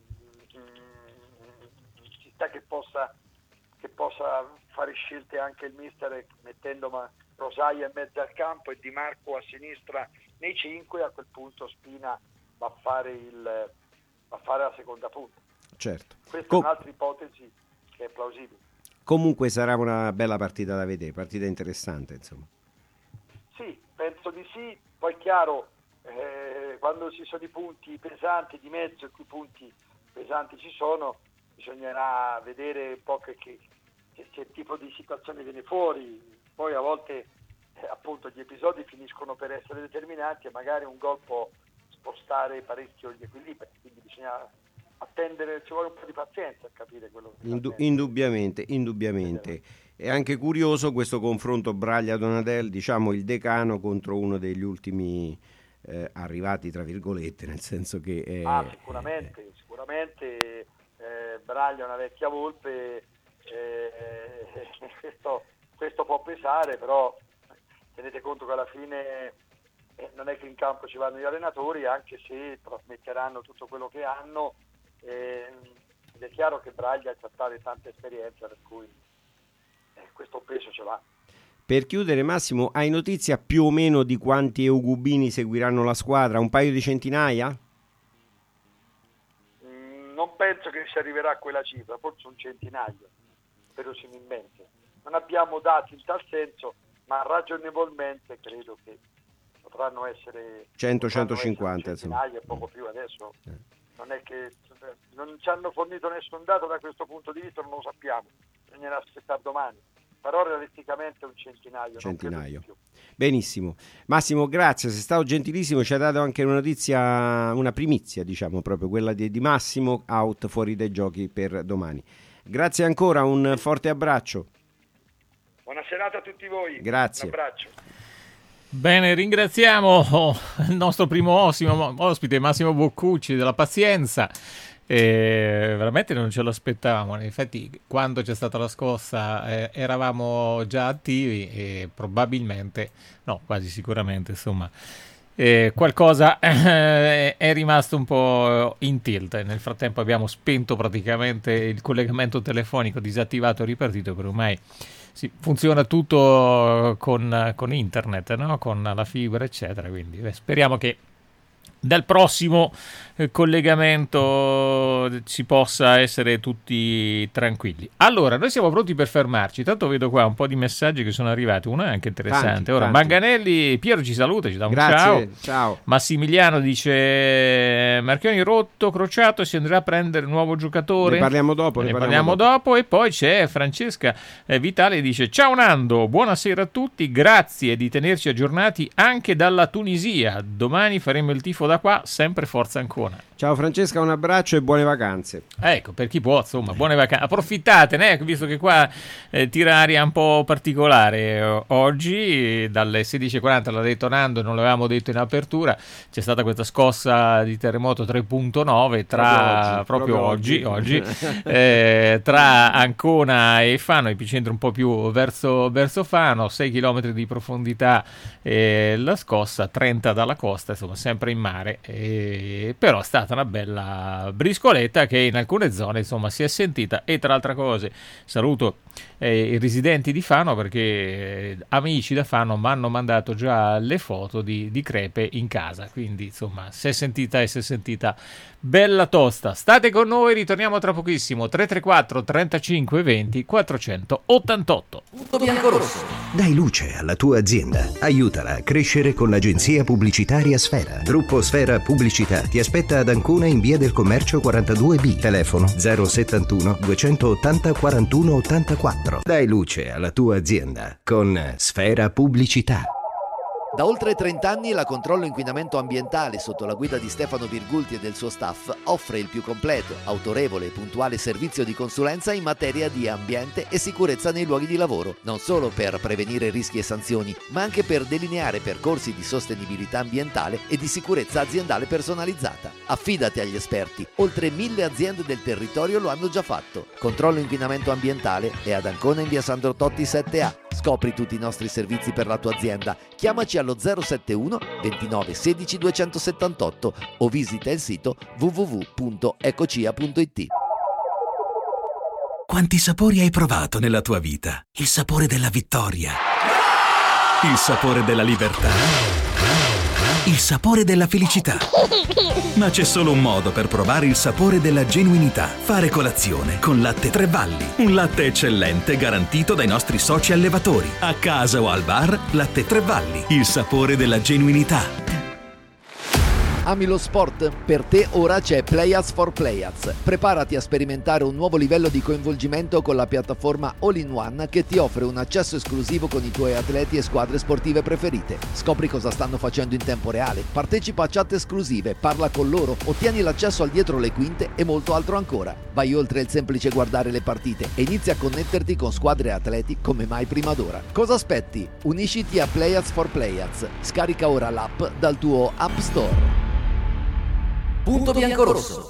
ci sta che possa fare scelte anche il mister mettendo Rosaia in mezzo al campo e Di Marco a sinistra nei 5. A quel punto Spina va a fare la seconda punta. Certo. Questa è un'altra ipotesi che è plausibile. Comunque sarà una bella partita da vedere, partita interessante, insomma. Sì, penso di sì. Poi chiaro, quando ci sono i punti pesanti di mezzo e quei punti pesanti ci sono, bisognerà vedere un po' che tipo di situazione viene fuori. Poi a volte appunto gli episodi finiscono per essere determinanti e magari un gol può spostare parecchio gli equilibri, quindi bisogna attendere, ci vuole un po' di pazienza a capire quello che indubbiamente. È anche curioso questo confronto Braglia-Donadel, diciamo il decano contro uno degli ultimi arrivati, tra virgolette, nel senso che sicuramente Braglia è una vecchia volpe, questo può pesare, però tenete conto che alla fine non è che in campo ci vanno gli allenatori, anche se trasmetteranno tutto quello che hanno, ed è chiaro che Braglia ha tanta esperienza, per cui questo peso ce l'ha. Per chiudere, Massimo, hai notizia più o meno di quanti eugubini seguiranno la squadra? Un paio di centinaia? Non penso che si arriverà a quella cifra, forse un centinaio, verosimilmente. Non abbiamo dati in tal senso, ma ragionevolmente credo che potranno essere 100-150, insomma. E poco più adesso. Non è che non ci hanno fornito nessun dato da questo punto di vista, non lo sappiamo, bisognerà aspettare domani. Però realisticamente un centinaio. Benissimo. Massimo, grazie, sei stato gentilissimo, ci ha dato anche una notizia, una primizia, diciamo, proprio quella di Massimo out fuori dai giochi per domani. Grazie ancora, un forte abbraccio. Buona serata a tutti voi. Grazie. Un abbraccio. Bene, ringraziamo il nostro primo ospite Massimo Boccucci della Pazienza. Veramente non ce lo aspettavamo. In effetti, quando c'è stata la scossa eravamo già attivi e probabilmente, no, quasi sicuramente, insomma, qualcosa è rimasto un po' in tilt. Nel frattempo abbiamo spento praticamente il collegamento telefonico, disattivato e ripartito, per ormai funziona tutto con internet, no? Con la fibra, eccetera. Quindi speriamo che dal prossimo collegamento si possa essere tutti tranquilli. Allora, noi siamo pronti per fermarci. Tanto vedo qua un po' di messaggi che sono arrivati, uno è anche interessante. Ora, Manganelli, Piero ci saluta, ci dà un ciao. Massimiliano dice: Marchioni rotto, crociato, si andrà a prendere un nuovo giocatore. Ne parliamo dopo. E poi c'è Francesca Vitale, dice: ciao Nando, buonasera a tutti, grazie di tenerci aggiornati anche dalla Tunisia. Domani faremo il tifo da qua, sempre forza Ancona. Ciao Francesca, un abbraccio e buone vacanze. Ecco, per chi può, insomma, buone vacanze. Approfittatene, visto che qua tira aria un po' particolare oggi, dalle 16:40, l'ha detto Nando, non l'avevamo detto in apertura, c'è stata questa scossa di terremoto 3.9 proprio oggi tra Ancona e Fano, epicentro un po' più verso Fano, 6 km di profondità la scossa, 30 dalla costa, insomma sempre in mare, però è stata una bella briscoletta che in alcune zone insomma si è sentita. E tra altre cose saluto i residenti di Fano, perché amici da Fano mi hanno mandato già le foto di crepe in casa, quindi insomma si è sentita bella tosta. State con noi, ritorniamo tra pochissimo. 334 35 20 488. Punto biancorosso. Dai luce alla tua azienda, aiutala a crescere con l'agenzia pubblicitaria Sfera. Gruppo Sfera Pubblicità ti aspetta ad Ancona in via del Commercio 42B, telefono 071 280 41 84. Dai luce alla tua azienda con Sfera Pubblicità. Da oltre 30 anni la Controllo Inquinamento Ambientale, sotto la guida di Stefano Virgulti e del suo staff, offre il più completo, autorevole e puntuale servizio di consulenza in materia di ambiente e sicurezza nei luoghi di lavoro, non solo per prevenire rischi e sanzioni, ma anche per delineare percorsi di sostenibilità ambientale e di sicurezza aziendale personalizzata. Affidati agli esperti, oltre 1000 aziende del territorio lo hanno già fatto. Controllo Inquinamento Ambientale è ad Ancona in via Sandro Totti 7A. Scopri tutti i nostri servizi per la tua azienda. Chiamaci allo 071 29 16 278 o visita il sito www.ecocia.it. Quanti sapori hai provato nella tua vita? Il sapore della vittoria, il sapore della libertà, il sapore della felicità. Ma c'è solo un modo per provare il sapore della genuinità: fare colazione con Latte Tre Valli. Un latte eccellente garantito dai nostri soci allevatori. A casa o al bar, Latte Tre Valli, il sapore della genuinità. Ami lo sport? Per te ora c'è Playaz for Playaz. Preparati a sperimentare un nuovo livello di coinvolgimento con la piattaforma All-in-One che ti offre un accesso esclusivo con i tuoi atleti e squadre sportive preferite. Scopri cosa stanno facendo in tempo reale, partecipa a chat esclusive, parla con loro, ottieni l'accesso al dietro le quinte e molto altro ancora. Vai oltre il semplice guardare le partite e inizia a connetterti con squadre e atleti come mai prima d'ora. Cosa aspetti? Unisciti a Playaz for Playaz. Scarica ora l'app dal tuo App Store. Punto biancorosso.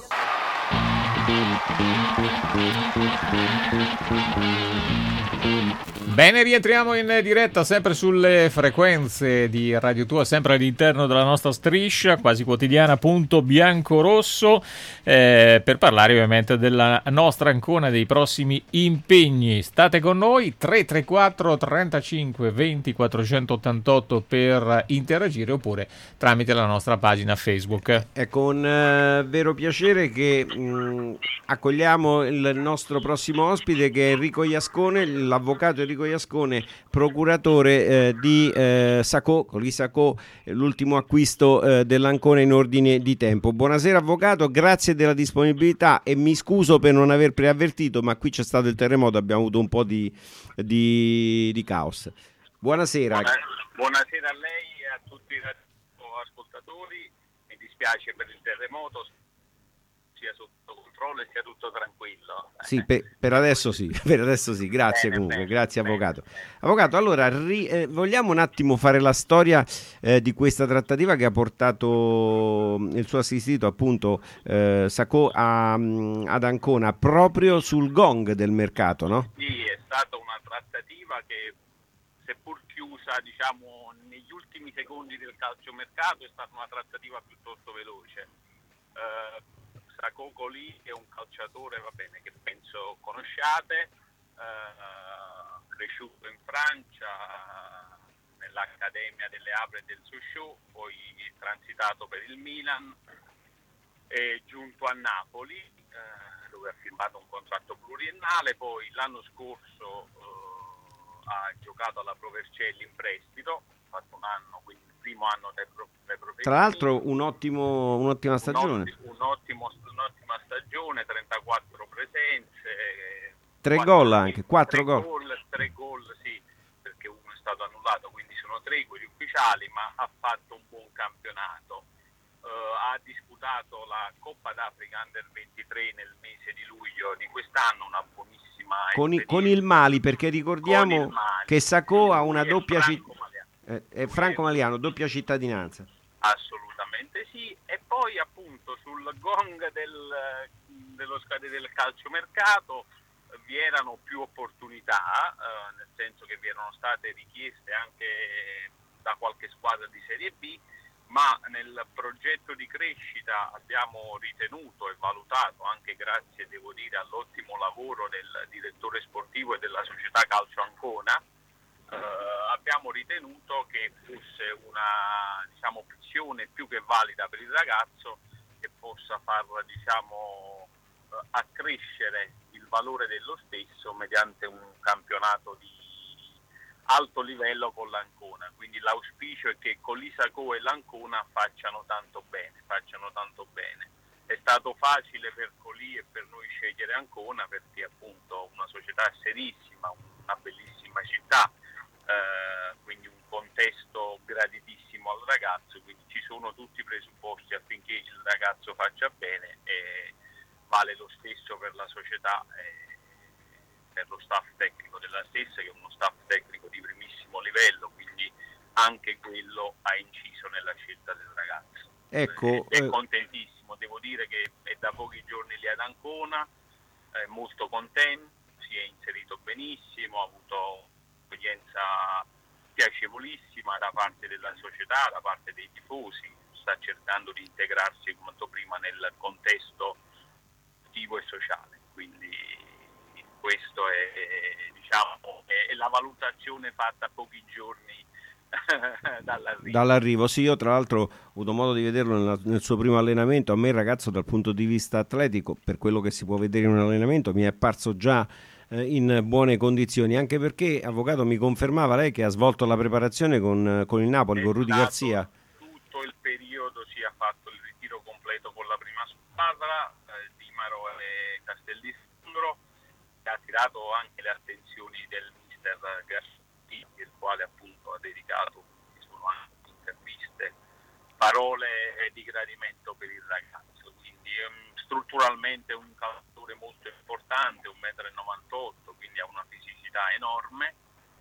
Bene, rientriamo in diretta sempre sulle frequenze di Radio Tua, sempre all'interno della nostra striscia quasi quotidiana Punto Biancorosso, per parlare ovviamente della nostra Ancona, dei prossimi impegni. State con noi, 334 35 20 488 per interagire, oppure tramite la nostra pagina Facebook. È con vero piacere che accogliamo il nostro prossimo ospite, che è Enrico Iascone, l'avvocato Enrico Iascone, procuratore di Sacò, con l'Isacò, l'ultimo acquisto dell'Ancona in ordine di tempo. Buonasera avvocato, grazie della disponibilità e mi scuso per non aver preavvertito, ma qui c'è stato il terremoto, abbiamo avuto un po' di caos. Buonasera. Buonasera a lei e a tutti i ascoltatori. Mi dispiace per il terremoto, sia sotto controllo e sia tutto tranquillo. Sì, per adesso sì, grazie comunque, grazie avvocato. Avvocato, allora vogliamo un attimo fare la storia di questa trattativa che ha portato il suo assistito, appunto, Sacò ad Ancona, proprio sul gong del mercato, no? Sì, è stata una trattativa che, seppur chiusa, diciamo, negli ultimi secondi del calciomercato, è stata una trattativa piuttosto veloce. Sacò Colì è un calciatore, va bene, che penso conosciate, cresciuto in Francia, nell'Accademia delle Apre del Sochaux, poi transitato per il Milan, è giunto a Napoli, dove ha firmato un contratto pluriennale, poi l'anno scorso ha giocato alla Pro Vercelli in prestito, ha fatto un anno, quindi il primo anno dei professionisti. Tra l'altro un'ottima stagione. Un'ottima stagione, 34 presenze, 3 gol anche, 4 gol. 3 gol, sì, perché uno è stato annullato, quindi sono 3 quelli ufficiali, ma ha fatto un buon campionato. Ha disputato la Coppa d'Africa Under 23 nel mese di luglio di quest'anno, una buonissima con il Mali, perché ricordiamo che Sacco ha una doppia Franco Maliano, doppia cittadinanza. Assolutamente sì, e poi appunto sul gong del calciomercato vi erano più opportunità, nel senso che vi erano state richieste anche da qualche squadra di Serie B, ma nel progetto di crescita abbiamo ritenuto e valutato, anche grazie, devo dire, all'ottimo lavoro del direttore sportivo e della società Calcio Ancona, abbiamo ritenuto che fosse una, diciamo, opzione più che valida per il ragazzo, che possa far, diciamo, accrescere il valore dello stesso mediante un campionato di alto livello con l'Ancona. Quindi l'auspicio è che Colisacò e l'Ancona facciano tanto bene. È stato facile per Colì e per noi scegliere Ancona, perché appunto una società serissima, una bellissima città, quindi un contesto graditissimo al ragazzo, quindi ci sono tutti i presupposti affinché il ragazzo faccia bene, e vale lo stesso per la società e per lo staff tecnico della stessa, che è uno staff tecnico di primissimo livello, quindi anche quello ha inciso nella scelta del ragazzo. Ecco, è contentissimo, devo dire che è da pochi giorni lì ad Ancona, è molto contento, si è inserito benissimo, ha avuto un'esperienza piacevolissima da parte della società, da parte dei tifosi, sta cercando di integrarsi quanto prima nel contesto attivo e sociale, quindi questo è, diciamo, è la valutazione fatta a pochi giorni dall'arrivo. Sì, io tra l'altro ho avuto modo di vederlo nel suo primo allenamento. A me il ragazzo, dal punto di vista atletico, per quello che si può vedere in un allenamento, mi è apparso già in buone condizioni, anche perché, avvocato, mi confermava lei che ha svolto la preparazione con il Napoli, con Rudy Garzia. Tutto il periodo si è fatto il ritiro completo con la prima squadra, Dimaro e Castellisandro, che ha attirato anche le attenzioni del mister Garzia, il quale appunto ha dedicato, sono anche interviste, parole di gradimento per il ragazzo. Quindi strutturalmente un calciatore molto importante, 1,98 m, quindi ha una fisicità enorme,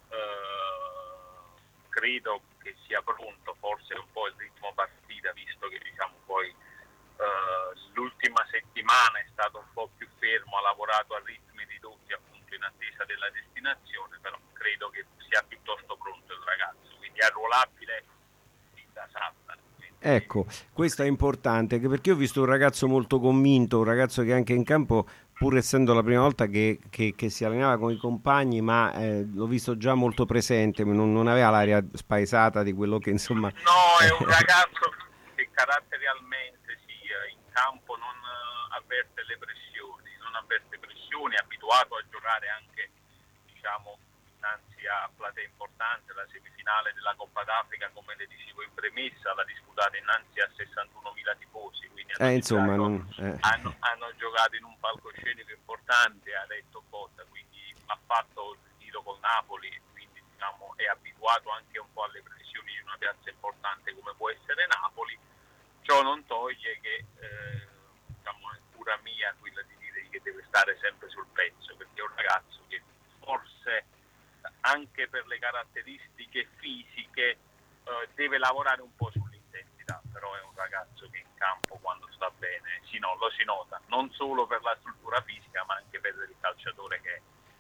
credo che sia pronto, forse un po' il ritmo partita, visto che diciamo poi l'ultima settimana è stato un po' più fermo, ha lavorato a ritmi ridotti appunto in attesa della destinazione, però credo che sia piuttosto pronto il ragazzo, quindi è arruolabile da Sassari. Ecco, questo è importante, anche perché ho visto un ragazzo molto convinto, un ragazzo che anche in campo, pur essendo la prima volta che si allenava con i compagni, ma l'ho visto già molto presente, non aveva l'aria spaesata di quello che insomma... No, è un ragazzo che caratterialmente in campo non avverte le pressioni, è abituato a giocare anche, diciamo, innanzi a platee importante. La semifinale della Coppa d'Africa, come le dicevo in premessa, l'ha disputata innanzi a 61.000 tifosi, quindi hanno giocato in un palcoscenico importante, ha detto botta, quindi ha fatto il tiro col Napoli, quindi diciamo è abituato anche un po' alle pressioni di una piazza importante come può essere Napoli. Ciò non toglie che diciamo, è cura mia quella di dire che deve stare sempre sul pezzo, perché è un ragazzo che forse anche per le caratteristiche fisiche deve lavorare un po' sull'intensità, però è un ragazzo che in campo, quando sta bene, lo si nota, non solo per la struttura fisica ma anche per il calciatore che è.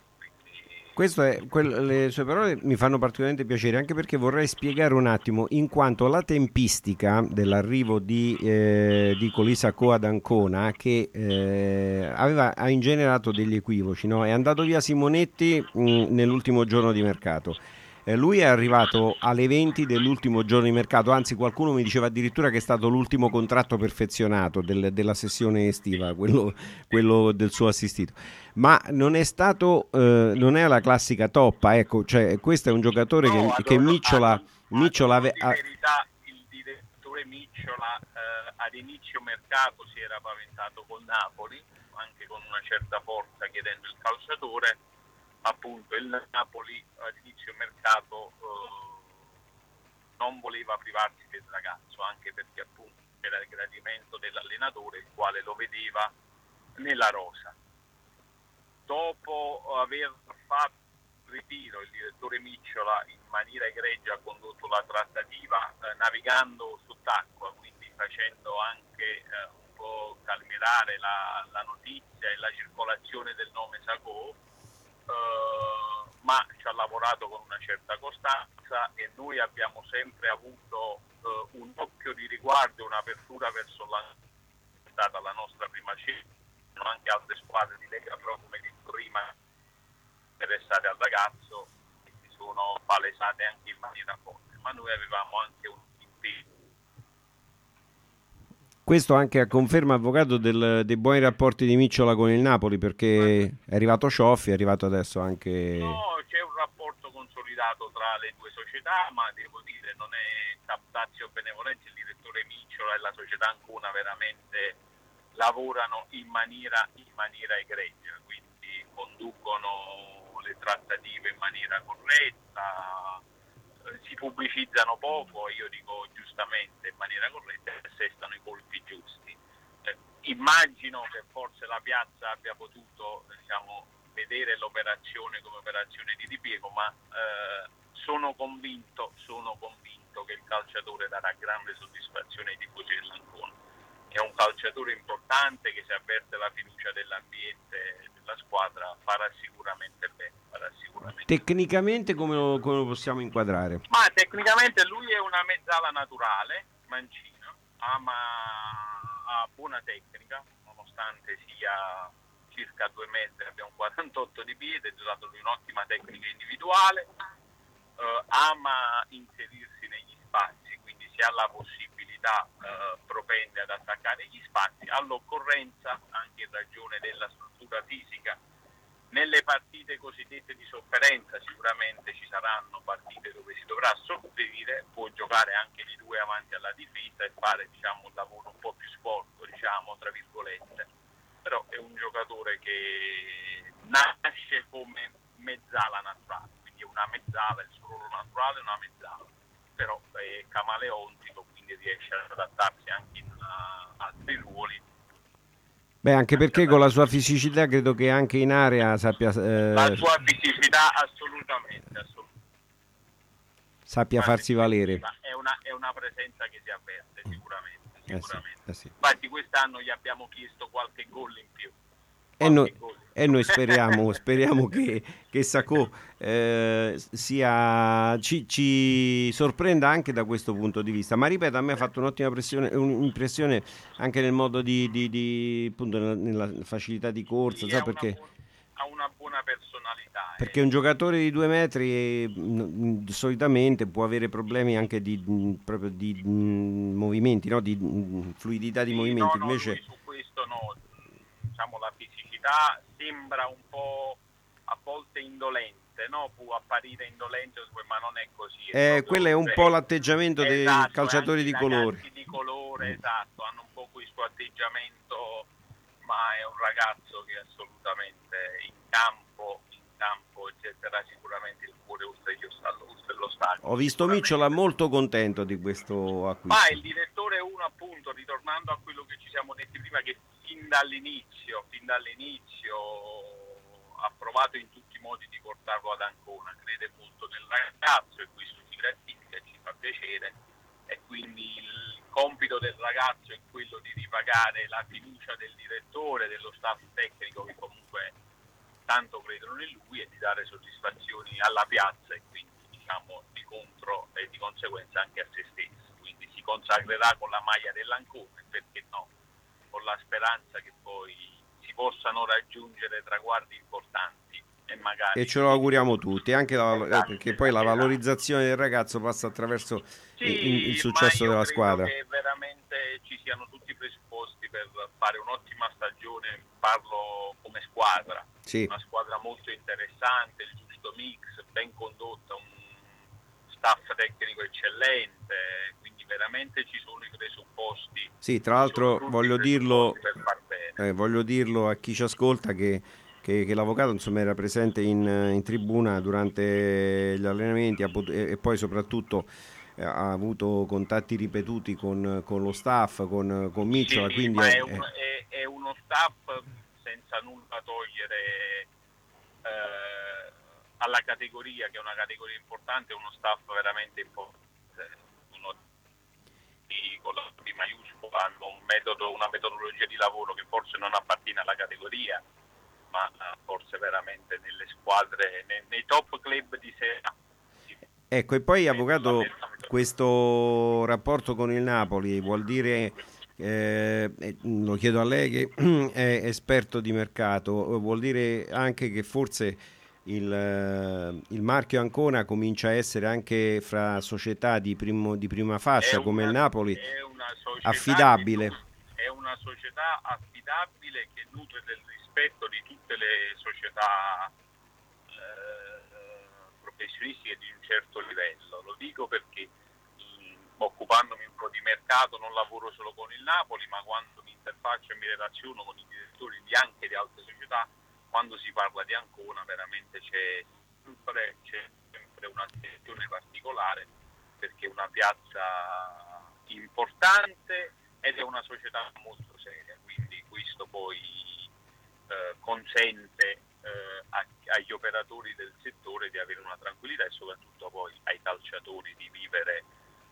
Le sue parole mi fanno particolarmente piacere, anche perché vorrei spiegare un attimo, in quanto la tempistica dell'arrivo di Colisacò ad Ancona, che ha ingenerato degli equivoci, no? È andato via Simonetti nell'ultimo giorno di mercato, Lui è arrivato alle 20 dell'ultimo giorno di mercato, anzi qualcuno mi diceva addirittura che è stato l'ultimo contratto perfezionato della sessione estiva, quello del suo assistito. Ma non è stato, non è la classica toppa, ecco, cioè questo è un giocatore che Micciola verità, il direttore Micciola ad inizio mercato si era paventato con Napoli, anche con una certa forza chiedendo il calciatore. Appunto il Napoli all'inizio mercato non voleva privarsi del ragazzo, anche perché appunto era il gradimento dell'allenatore, il quale lo vedeva nella rosa. Dopo aver fatto il ritiro, il direttore Micciola in maniera egregia ha condotto la trattativa navigando sott'acqua, quindi facendo anche un po' calmierare la notizia e la circolazione del nome Sacco, ma ci ha lavorato con una certa costanza e noi abbiamo sempre avuto un occhio di riguardo e un'apertura verso è stata la nostra prima scelta. Anche altre squadre di Lega Pro, come detto prima, interessate al ragazzo e si sono palesate anche in maniera forte, ma noi avevamo anche un impegno. Questo anche a conferma, avvocato, dei buoni rapporti di Micciola con il Napoli, perché è arrivato Cioffi, è arrivato adesso anche... No, c'è un rapporto consolidato tra le due società, ma devo dire non è captazio benevolenza, il direttore Micciola e la società Ancona veramente lavorano in maniera egregia, quindi conducono le trattative in maniera corretta, si pubblicizzano poco, io dico giustamente in maniera corretta, e assestano i colpi giusti. Immagino che forse la piazza abbia potuto vedere l'operazione come operazione di ripiego, ma sono convinto che il calciatore darà grande soddisfazione ai tifosi dell'Ancona. È un calciatore importante che, se avverte la fiducia dell'ambiente della squadra, farà sicuramente bene. Tecnicamente come lo possiamo inquadrare? Ma tecnicamente lui è una mezzala naturale, mancino, ha buona tecnica, nonostante sia circa 2 metri, abbia un 48 di piede, è dotato di un'ottima tecnica individuale, ama inserirsi negli spazi, quindi se ha la possibilità propende ad attaccare gli spazi, all'occorrenza, anche in ragione della struttura fisica, nelle partite cosiddette di sofferenza sicuramente ci saranno partite dove si dovrà soffrire, può giocare anche di 2 avanti alla difesa e fare un lavoro un po' più sporco, tra virgolette, però è un giocatore che nasce come mezzala naturale, quindi è una mezzala, il suo ruolo naturale è una mezzala, però è camaleontico, quindi riesce ad adattarsi anche in altri ruoli. Beh, anche perché con la sua fisicità credo che anche in area sappia... La sua fisicità assolutamente. Sappia farsi valere. È una presenza che si avverte sicuramente. Sì. Infatti quest'anno gli abbiamo chiesto qualche gol in più. E noi speriamo che Sacco ci sorprenda anche da questo punto di vista. Ma ripeto, a me ha fatto un'ottima impressione anche nel modo di appunto nella facilità di corsa, Sì, perché ha una buona personalità. Perché un giocatore di 2 metri solitamente può avere problemi anche proprio di movimenti, no? Di fluidità di movimenti. Invece su questo no. La fisicità sembra un po' a volte indolente, no? Può apparire indolente, ma non è così. Quello è un po' l'atteggiamento dei calciatori di colore. Di colore, esatto, hanno un po' questo atteggiamento, ma è un ragazzo che assolutamente in campo getterà sicuramente il cuore oltre lo stadio. Ho visto Micciola molto contento di questo acquisto. Ma il direttore 1, appunto, ritornando a quello che ci siamo detti prima, che fin dall'inizio ha provato in tutti i modi di portarlo ad Ancona, crede molto nel ragazzo e questo ci gratifica, ci fa piacere, e quindi il compito del ragazzo è quello di ripagare la fiducia del direttore, dello staff tecnico, che comunque tanto credono in lui, e di dare soddisfazioni alla piazza e quindi di contro e di conseguenza anche a se stesso. Quindi si consacrerà con la maglia dell'Ancona, perché no, con la speranza che poi si possano raggiungere traguardi importanti magari... E ce lo auguriamo tutti, anche perché poi la valorizzazione del ragazzo passa attraverso il successo della squadra. Che veramente ci siano tutti i presupposti per fare un'ottima stagione, parlo come squadra, una squadra molto interessante, il giusto mix, ben condotta, un staff tecnico eccellente, quindi veramente ci sono i presupposti. Sì, tra l'altro voglio dirlo a chi ci ascolta che l'avvocato insomma era presente in tribuna durante gli allenamenti e poi soprattutto ha avuto contatti ripetuti con lo staff, con Micciola, quindi ma è uno staff senza nulla togliere alla categoria, che è una categoria importante, è uno staff veramente importante, con la P maiuscola, hanno una metodologia di lavoro che forse non appartiene alla categoria, ma forse veramente nelle squadre, nei top club di Serie A. Ecco, e poi avvocato, questo rapporto con il Napoli vuol dire, lo chiedo a lei che è esperto di mercato, vuol dire anche che forse il marchio Ancona comincia a essere anche fra società di prima fascia come il Napoli affidabile. È una società affidabile che nutre del rispetto di tutte le società professionistiche di un certo livello. Lo dico perché occupandomi un po' di mercato non lavoro solo con il Napoli, ma quando mi interfaccio e mi relaziono con i direttori anche di altre società, quando si parla di Ancona veramente c'è sempre un'attenzione particolare, perché è una piazza importante ed è una società molto seria, quindi questo poi consente agli operatori del settore di avere una tranquillità e soprattutto poi ai calciatori di vivere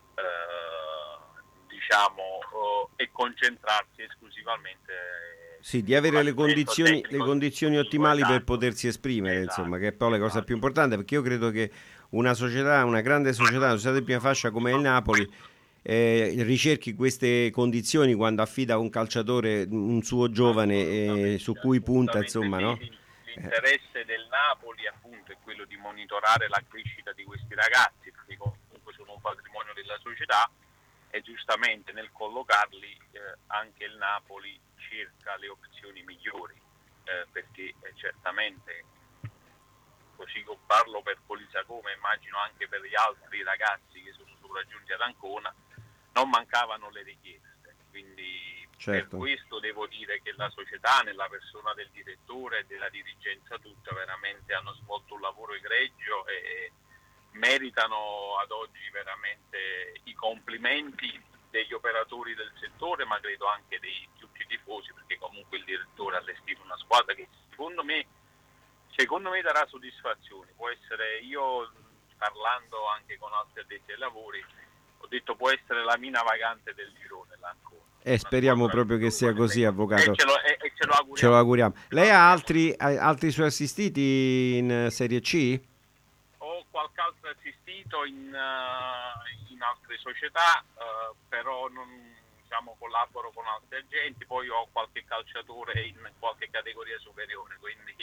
e concentrarsi esclusivamente di avere le condizioni ottimali per potersi esprimere, insomma, che è poi la cosa più importante, perché io credo che una grande società, una società di prima fascia come il Napoli ricerchi queste condizioni quando affida un calciatore, un suo giovane su cui punta, insomma, no? L'interesse del Napoli appunto è quello di monitorare la crescita di questi ragazzi, perché comunque sono un patrimonio della società, e giustamente nel collocarli anche il Napoli cerca le opzioni migliori, perché certamente, così che parlo per Polisacco, ma immagino anche per gli altri ragazzi che sono sopraggiunti ad Ancona, non mancavano le richieste, quindi certo. Per questo devo dire che la società, nella persona del direttore e della dirigenza tutta, veramente hanno svolto un lavoro egregio e meritano ad oggi veramente i complimenti degli operatori del settore, ma credo anche di tutti i tifosi, perché comunque il direttore ha allestito una squadra che secondo me darà soddisfazione. Può essere, io parlando anche con altri addetti ai lavori, ho detto può essere la mina vagante del girone l'Ancona. Speriamo proprio che sia così, avvocato. E ce lo auguriamo. Lei ha altri suoi assistiti in Serie C? Ho qualche altro assistito in altre società, però non collaboro con altri agenti, poi ho qualche calciatore in qualche categoria superiore, quindi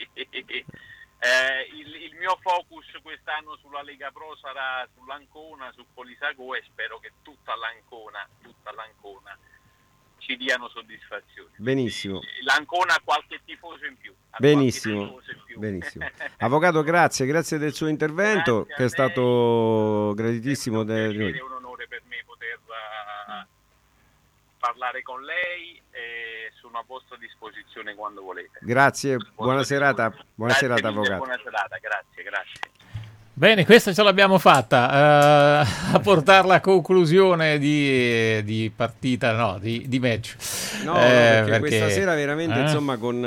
il mio focus quest'anno sulla Lega Pro sarà sull'Ancona, su Polisacco, e spero che tutta l'Ancona ci diano soddisfazione. Benissimo. L'Ancona ha qualche tifoso in più. Benissimo. Avvocato, grazie del suo intervento, che è stato graditissimo. È un onore per me poter parlare con lei e sono a vostra disposizione quando volete. Grazie, buona serata, avvocato. Buona serata, grazie. Bene, questa ce l'abbiamo fatta a portarla a conclusione di partita, no, di match. No, perché questa sera veramente, insomma, con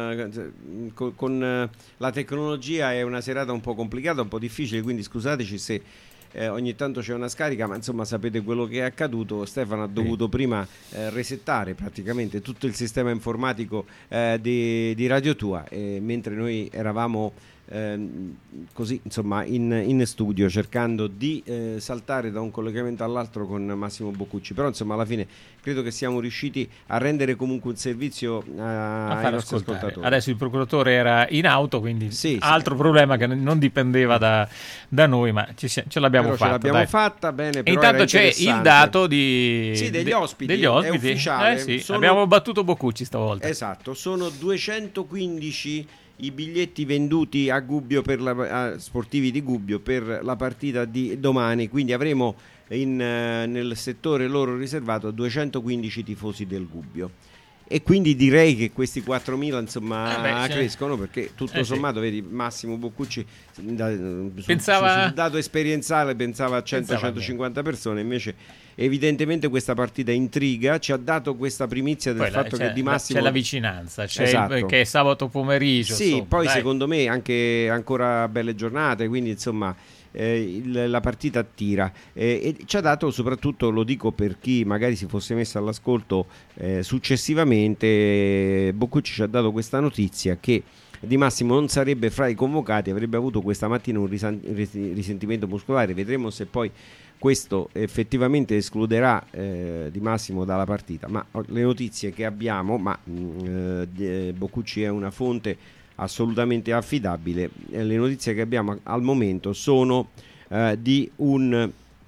la tecnologia è una serata un po' complicata, un po' difficile, quindi scusateci se ogni tanto c'è una scarica, ma insomma sapete quello che è accaduto. Stefano ha dovuto prima resettare praticamente tutto il sistema informatico di Radio Tua, mentre noi eravamo così insomma in studio, cercando di saltare da un collegamento all'altro con Massimo Boccucci, però insomma alla fine credo che siamo riusciti a rendere comunque un servizio ai nostri ascoltatori. Adesso il procuratore era in auto, quindi altro problema che non dipendeva da noi, ma ce l'abbiamo fatta. Ce l'abbiamo fatta bene. E intanto c'è il dato degli ospiti. È ufficiale. Abbiamo battuto Boccucci stavolta. Esatto, sono 215 i biglietti venduti a Gubbio sportivi di Gubbio per la partita di domani, quindi avremo nel settore loro riservato 215 tifosi del Gubbio, e quindi direi che questi 4.000 insomma crescono, perché tutto sommato vedi Massimo Boccucci sul dato esperienziale pensava a 100-150 persone, invece evidentemente questa partita intriga, ci ha dato questa primizia del fatto che Di Massimo c'è la vicinanza, che è sabato pomeriggio, secondo me anche ancora belle giornate, quindi insomma la partita attira, e ci ha dato soprattutto, lo dico per chi magari si fosse messo all'ascolto successivamente, Boccucci ci ha dato questa notizia che Di Massimo non sarebbe fra i convocati, avrebbe avuto questa mattina un risentimento muscolare, vedremo se poi questo effettivamente escluderà Di Massimo dalla partita, ma le notizie che abbiamo, Boccucci è una fonte assolutamente affidabile, le notizie che abbiamo al momento sono di un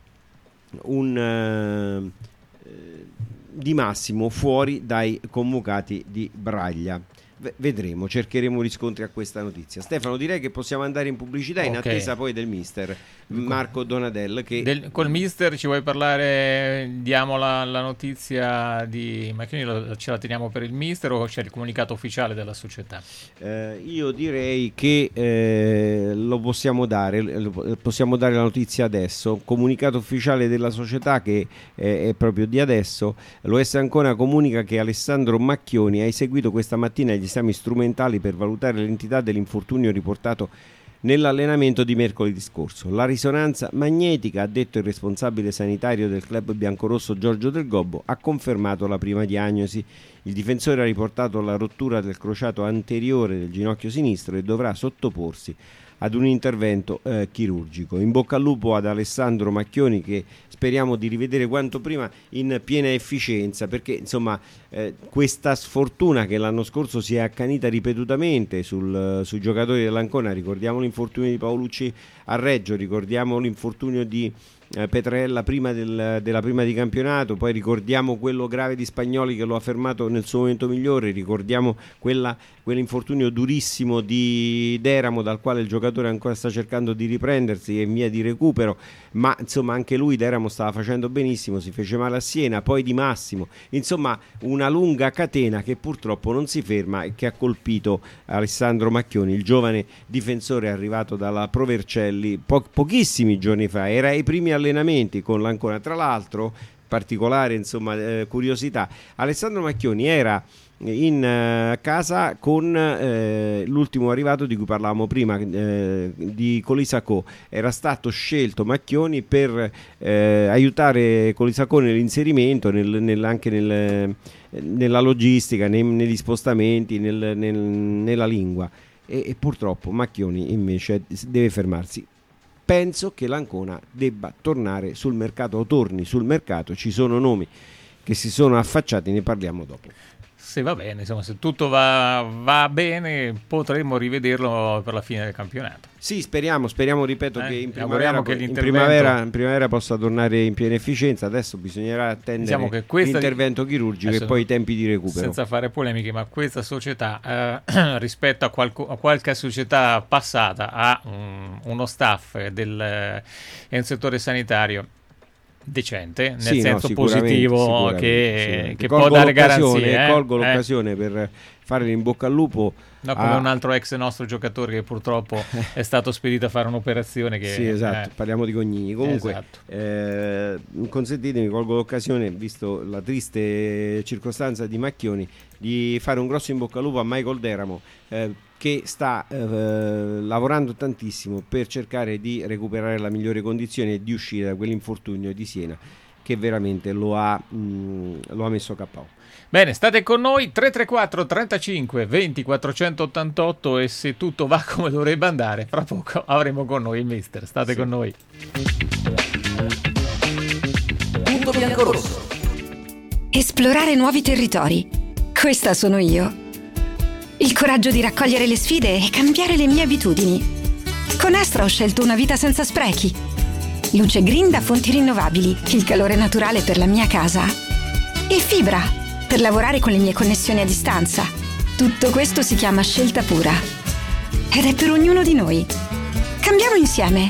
Di Massimo fuori dai convocati di Braglia. Vedremo, cercheremo riscontri a questa notizia. Stefano, direi che possiamo andare in pubblicità in attesa poi del mister Marco Donadel. Col mister ci vuoi parlare? Diamo la notizia di Macchioni, ce la teniamo per il mister o c'è il comunicato ufficiale della società? Io direi che lo possiamo dare la notizia adesso. Comunicato ufficiale della società che è proprio di adesso. L'OS Ancona comunica che Alessandro Macchioni ha eseguito questa mattina gli esami strumentali per valutare l'entità dell'infortunio riportato nell'allenamento di mercoledì scorso. La risonanza magnetica, ha detto il responsabile sanitario del club biancorosso Giorgio Del Gobbo, ha confermato la prima diagnosi. Il difensore ha riportato la rottura del crociato anteriore del ginocchio sinistro e dovrà sottoporsi ad un intervento chirurgico. In bocca al lupo ad Alessandro Macchioni, che speriamo di rivedere quanto prima in piena efficienza, perché insomma questa sfortuna che l'anno scorso si è accanita ripetutamente sui giocatori dell'Ancona, ricordiamo l'infortunio di Paolucci a Reggio, ricordiamo l'infortunio di Petrella prima della prima di campionato, poi ricordiamo quello grave di Spagnoli che lo ha fermato nel suo momento migliore, ricordiamo quell'infortunio durissimo di Deramo, dal quale il giocatore ancora sta cercando di riprendersi, è in via di recupero, ma insomma anche lui, Deramo, stava facendo benissimo, si fece male a Siena, poi Di Massimo, insomma una lunga catena che purtroppo non si ferma e che ha colpito Alessandro Macchioni, il giovane difensore arrivato dalla Provercelli pochissimi giorni fa, era ai primi allenamenti con l'Ancona. Tra l'altro, particolare curiosità, Alessandro Macchioni era in casa con l'ultimo arrivato di cui parlavamo prima, di Colisacò. Era stato scelto Macchioni per aiutare Colisacò nell'inserimento, anche nella logistica, negli spostamenti, nella lingua, e purtroppo Macchioni invece deve fermarsi. Penso che l'Ancona debba tornare sul mercato, o torni sul mercato, ci sono nomi che si sono affacciati, ne parliamo dopo. Se va bene, insomma, se tutto va bene, potremmo rivederlo per la fine del campionato. Sì, speriamo, ripeto, che in primavera possa tornare in piena efficienza. Adesso bisognerà attendere l'intervento chirurgico e poi i tempi di recupero. Senza fare polemiche, ma questa società rispetto a qualche società passata ha uno staff del settore sanitario decente, nel senso positivo, che può dare garanzie. Colgo l'occasione per fare in bocca al lupo. Come un altro ex nostro giocatore che purtroppo è stato spedito a fare un'operazione che... Sì, esatto, parliamo di Cognini. Comunque, consentitemi, colgo l'occasione, visto la triste circostanza di Macchioni, di fare un grosso in bocca al lupo a Michael Deramo, che sta lavorando tantissimo per cercare di recuperare la migliore condizione e di uscire da quell'infortunio di Siena, che veramente lo ha messo KO. Bene, state con noi, 334 35 20 488, e se tutto va come dovrebbe andare, fra poco avremo con noi il mister. State con noi. Punto bianco-rosso. Esplorare nuovi territori. Questa sono io. Il coraggio di raccogliere le sfide e cambiare le mie abitudini. Con Astra ho scelto una vita senza sprechi. Luce green da fonti rinnovabili, il calore naturale per la mia casa. E fibra, per lavorare con le mie connessioni a distanza. Tutto questo si chiama scelta pura. Ed è per ognuno di noi. Cambiamo insieme.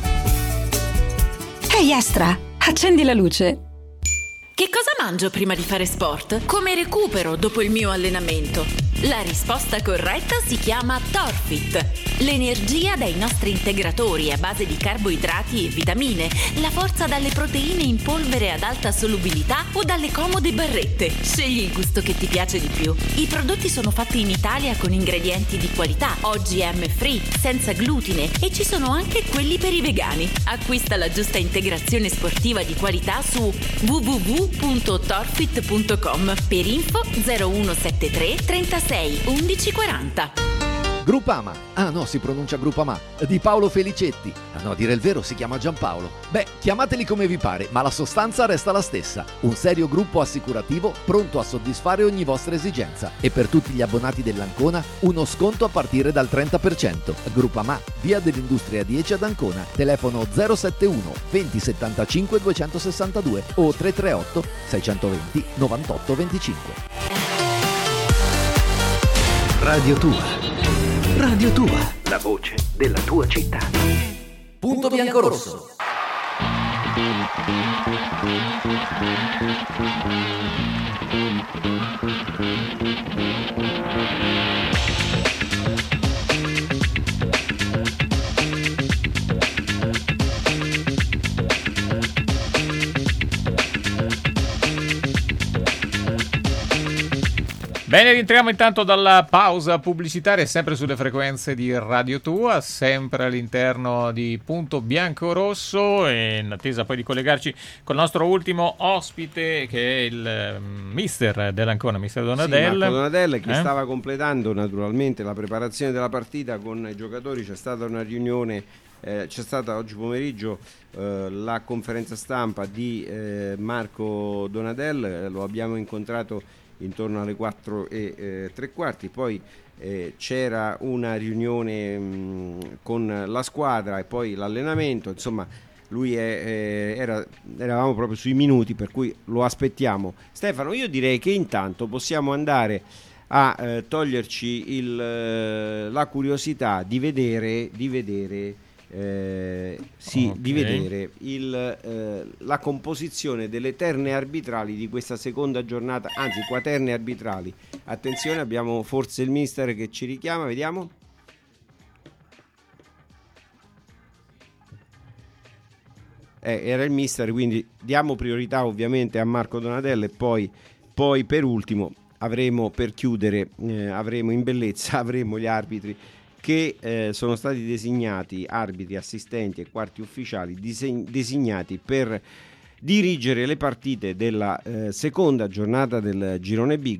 Ehi Astra, accendi la luce. Che cosa mangio prima di fare sport? Come recupero dopo il mio allenamento? La risposta corretta si chiama Torfit. L'energia dai nostri integratori a base di carboidrati e vitamine, la forza dalle proteine in polvere ad alta solubilità o dalle comode barrette. Scegli il gusto che ti piace di più. I prodotti sono fatti in Italia con ingredienti di qualità, OGM free, senza glutine, e ci sono anche quelli per i vegani. Acquista la giusta integrazione sportiva di qualità su www.torfit.com. Per info 0173 36 11 40. Groupama, ah no, si pronuncia Groupama, di Paolo Felicetti. Ah no, a dire il vero si chiama Giampaolo. Beh, chiamateli come vi pare, ma la sostanza resta la stessa. Un serio gruppo assicurativo pronto a soddisfare ogni vostra esigenza. E per tutti gli abbonati dell'Ancona, uno sconto a partire dal 30%. Groupama, via dell'Industria 10 ad Ancona. Telefono 071 2075 262 o 338 620 98 25. Radio Tua. Radio Tua, la voce della tua città. Punto bianco-rosso. Bene, rientriamo intanto dalla pausa pubblicitaria, sempre sulle frequenze di Radio Tua, sempre all'interno di Punto Bianco-Rosso, e in attesa poi di collegarci con il nostro ultimo ospite, che è il mister dell'Ancona, mister Donadel. Sì, Marco Donadel, che stava completando naturalmente la preparazione della partita con i giocatori. C'è stata una riunione, c'è stata oggi pomeriggio la conferenza stampa di Marco Donadel, lo abbiamo incontrato intorno alle 4:03, poi c'era una riunione con la squadra e poi l'allenamento, insomma lui eravamo proprio sui minuti, per cui lo aspettiamo. Stefano, io direi che intanto possiamo andare a toglierci la curiosità di vedere la composizione delle terne arbitrali di questa seconda giornata, anzi quaterne arbitrali. Attenzione, abbiamo forse il mister che ci richiama, vediamo. Era il mister, quindi diamo priorità ovviamente a Marco Donadel, e poi per ultimo avremo, per chiudere, avremo in bellezza gli arbitri che sono stati designati, arbitri, assistenti e quarti ufficiali designati per dirigere le partite della seconda giornata del Girone B.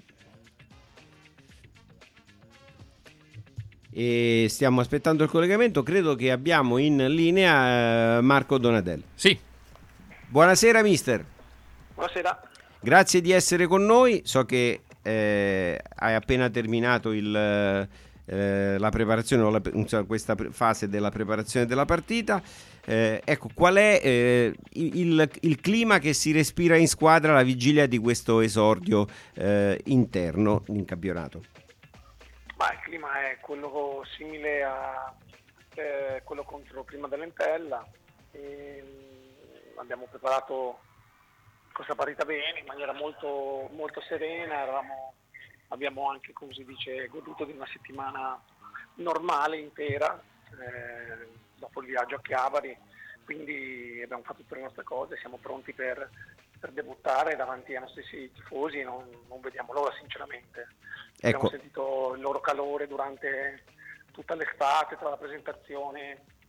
E stiamo aspettando il collegamento, credo che abbiamo in linea Marco Donadel. Sì. Buonasera mister. Buonasera. Grazie di essere con noi, so che hai appena terminato la preparazione o questa fase della preparazione della partita. Ecco, qual è il clima che si respira in squadra alla vigilia di questo esordio interno in campionato? Ma il clima è quello simile a quello contro prima dell'Entella. Abbiamo preparato questa partita bene, in maniera molto, molto serena. Abbiamo anche, come si dice, goduto di una settimana normale, intera, dopo il viaggio a Chiavari, quindi abbiamo fatto tutte le nostre cose, siamo pronti per debuttare davanti ai nostri tifosi, non vediamo l'ora sinceramente. Ecco. Abbiamo sentito il loro calore durante tutta l'estate, tra la presentazione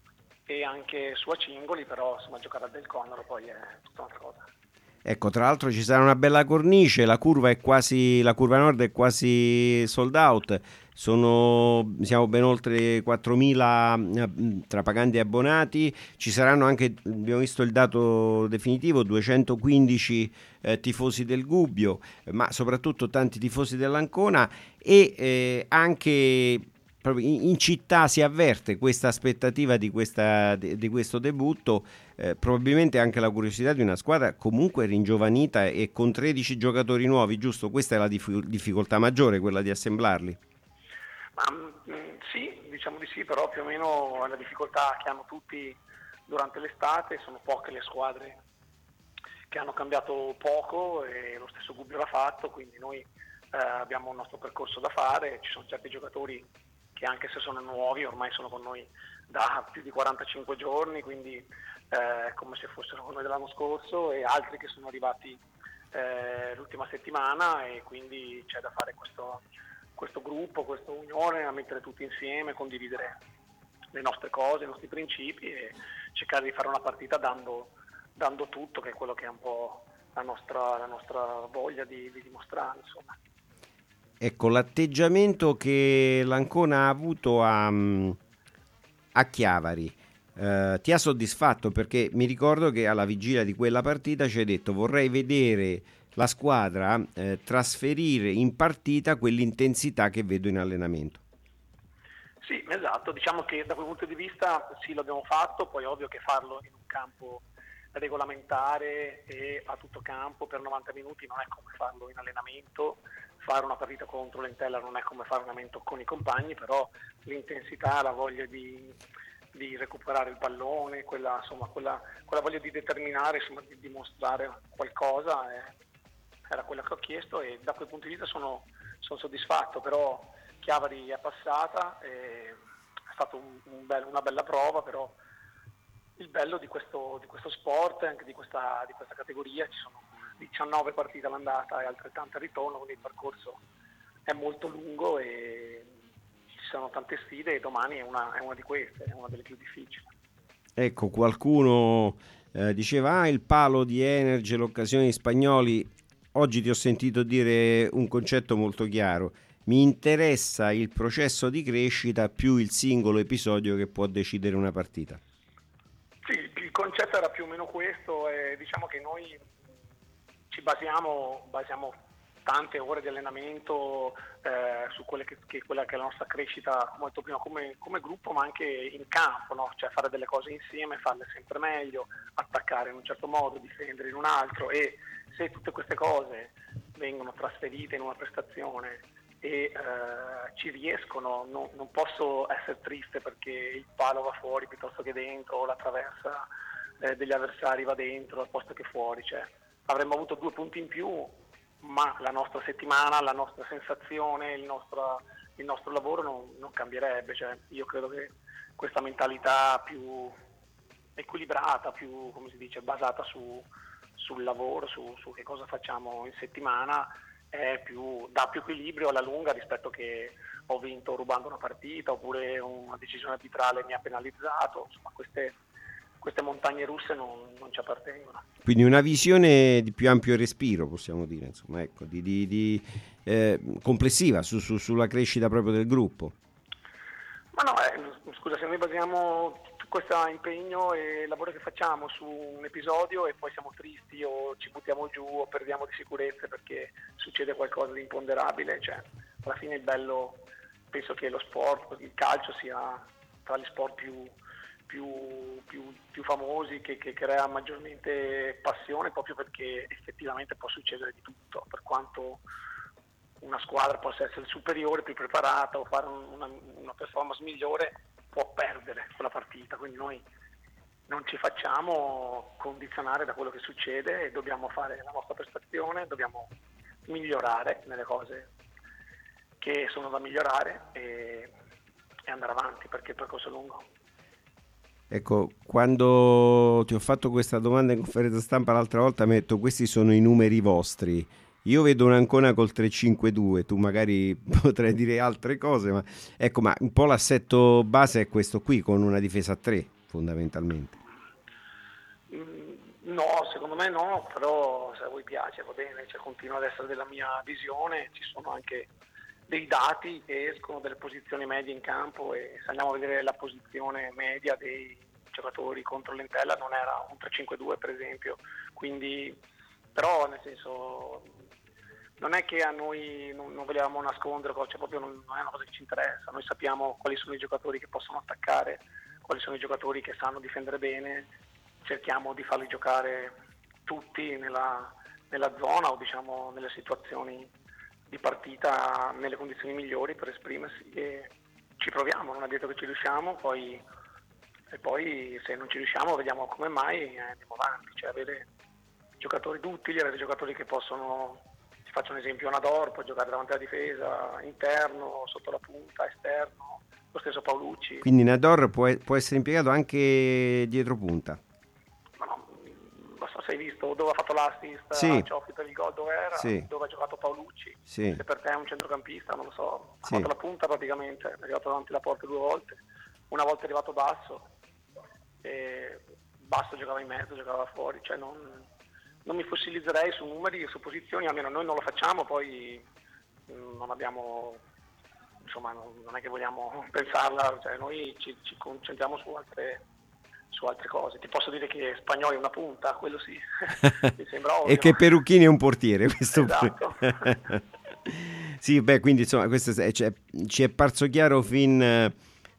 e anche su Acingoli, però insomma giocare a Del Conaro poi è tutta un'altra cosa. Ecco, tra l'altro ci sarà una bella cornice, la curva nord è quasi sold out, siamo ben oltre 4.000 tra paganti e abbonati, ci saranno anche, abbiamo visto il dato definitivo, 215 tifosi del Gubbio, ma soprattutto tanti tifosi dell'Ancona e anche proprio in città si avverte questa aspettativa di questo debutto, probabilmente anche la curiosità di una squadra comunque ringiovanita e con 13 giocatori nuovi, giusto? Questa è la difficoltà maggiore, quella di assemblarli. Ma sì, diciamo di sì, però più o meno è la difficoltà che hanno tutti durante l'estate, sono poche le squadre che hanno cambiato poco e lo stesso Gubbio l'ha fatto, quindi noi abbiamo un nostro percorso da fare, ci sono certi giocatori che anche se sono nuovi ormai sono con noi da più di 45 giorni, quindi come se fossero con noi dell'anno scorso, e altri che sono arrivati l'ultima settimana, e quindi c'è da fare questo gruppo, questa unione, a mettere tutti insieme, condividere le nostre cose, i nostri principi e cercare di fare una partita dando tutto, che è quello che è un po' la nostra voglia di dimostrare, insomma. Ecco, l'atteggiamento che l'Ancona ha avuto a Chiavari ti ha soddisfatto? Perché mi ricordo che alla vigilia di quella partita ci hai detto: vorrei vedere la squadra trasferire in partita quell'intensità che vedo in allenamento. Sì, esatto, diciamo che da quel punto di vista sì, l'abbiamo fatto, poi ovvio che farlo in un campo regolamentare e a tutto campo per 90 minuti non è come farlo in allenamento, fare una partita contro l'Entella non è come fare un allenamento con i compagni, però l'intensità, la voglia di recuperare il pallone, quella voglia di determinare, insomma, di dimostrare qualcosa era quella che ho chiesto, e da quel punto di vista sono soddisfatto. Però Chiavari è passata, è stata una bella prova, però il bello di questo sport, anche di questa categoria, ci sono 19 partite all'andata e altrettante al ritorno, quindi il percorso è molto lungo e ci sono tante sfide, e domani è una di queste, è una delle più difficili. Ecco, qualcuno diceva il palo di Energy, l'occasione di Spagnoli. Oggi ti ho sentito dire un concetto molto chiaro: mi interessa il processo di crescita più il singolo episodio che può decidere una partita. Sì, il concetto era più o meno questo, e diciamo che noi ci basiamo tante ore di allenamento su quella che è la nostra crescita, come ho detto prima, come gruppo, ma anche in campo, no? Cioè fare delle cose insieme, farle sempre meglio, attaccare in un certo modo, difendere in un altro, e se tutte queste cose vengono trasferite in una prestazione e ci riescono, non posso essere triste perché il palo va fuori piuttosto che dentro, o la traversa degli avversari va dentro al posto che fuori. Cioè, avremmo avuto 2 punti in più, ma la nostra settimana, la nostra sensazione, il nostro lavoro non cambierebbe. Cioè, io credo che questa mentalità più equilibrata, più, come si dice, basata sul lavoro, su che cosa facciamo in settimana, dà più equilibrio alla lunga rispetto che ho vinto rubando una partita, oppure una decisione arbitrale mi ha penalizzato. Insomma, queste montagne russe non ci appartengono. Quindi una visione di più ampio respiro, possiamo dire, insomma, ecco, complessiva sulla crescita proprio del gruppo. Ma no, scusa, se noi basiamo questo impegno e il lavoro che facciamo su un episodio e poi siamo tristi o ci buttiamo giù o perdiamo di sicurezze perché succede qualcosa di imponderabile, cioè alla fine il bello, penso che lo sport, il calcio sia tra gli sport più famosi, che crea maggiormente passione, proprio perché effettivamente può succedere di tutto, per quanto una squadra possa essere superiore, più preparata o fare una performance migliore, può perdere quella partita. Quindi noi non ci facciamo condizionare da quello che succede e dobbiamo fare la nostra prestazione, dobbiamo migliorare nelle cose che sono da migliorare e andare avanti, perché il percorso è lungo. Ecco, quando ti ho fatto questa domanda in conferenza stampa l'altra volta mi hai detto: questi sono i numeri vostri. Io vedo un'Ancona col 3-5-2, tu magari potrai dire altre cose, ma ecco, ma un po' l'assetto base è questo qui, con una difesa a 3, fondamentalmente. No, secondo me no, però se a voi piace va bene, cioè, continua ad essere della mia visione, ci sono anche dei dati che escono delle posizioni medie in campo e se andiamo a vedere la posizione media dei giocatori contro l'Entella non era un 3-5-2 per esempio, quindi però nel senso non è che a noi non volevamo nascondere, cioè proprio non è una cosa che ci interessa, noi sappiamo quali sono i giocatori che possono attaccare, quali sono i giocatori che sanno difendere bene, cerchiamo di farli giocare tutti nella zona o diciamo nelle situazioni di partita nelle condizioni migliori per esprimersi e ci proviamo, non è detto che ci riusciamo, e poi se non ci riusciamo vediamo come mai andiamo avanti, cioè avere giocatori duttili, avere giocatori che possono, ti faccio un esempio, Nador può giocare davanti alla difesa, interno, sotto la punta, esterno, lo stesso Paolucci. Quindi Nador può essere impiegato anche dietro punta? Non so se hai visto dove ha fatto l'assist a Cioffi per il gol, dove era, dove ha giocato Paolucci, se per te è un centrocampista, non lo so, ha fatto la punta praticamente, è arrivato davanti alla porta 2 volte, una volta è arrivato Basso, e Basso giocava in mezzo, giocava fuori, cioè non mi fossilizzerei su numeri e su posizioni, almeno noi non lo facciamo, poi non abbiamo, insomma non è che vogliamo pensarla, cioè noi ci concentriamo su altre cose. Ti posso dire che Spagnoli è una punta, quello sì, mi sembra ovvio. E che Perucchini è un portiere, questo esatto. Sì, beh, quindi insomma questo ci è parso chiaro fin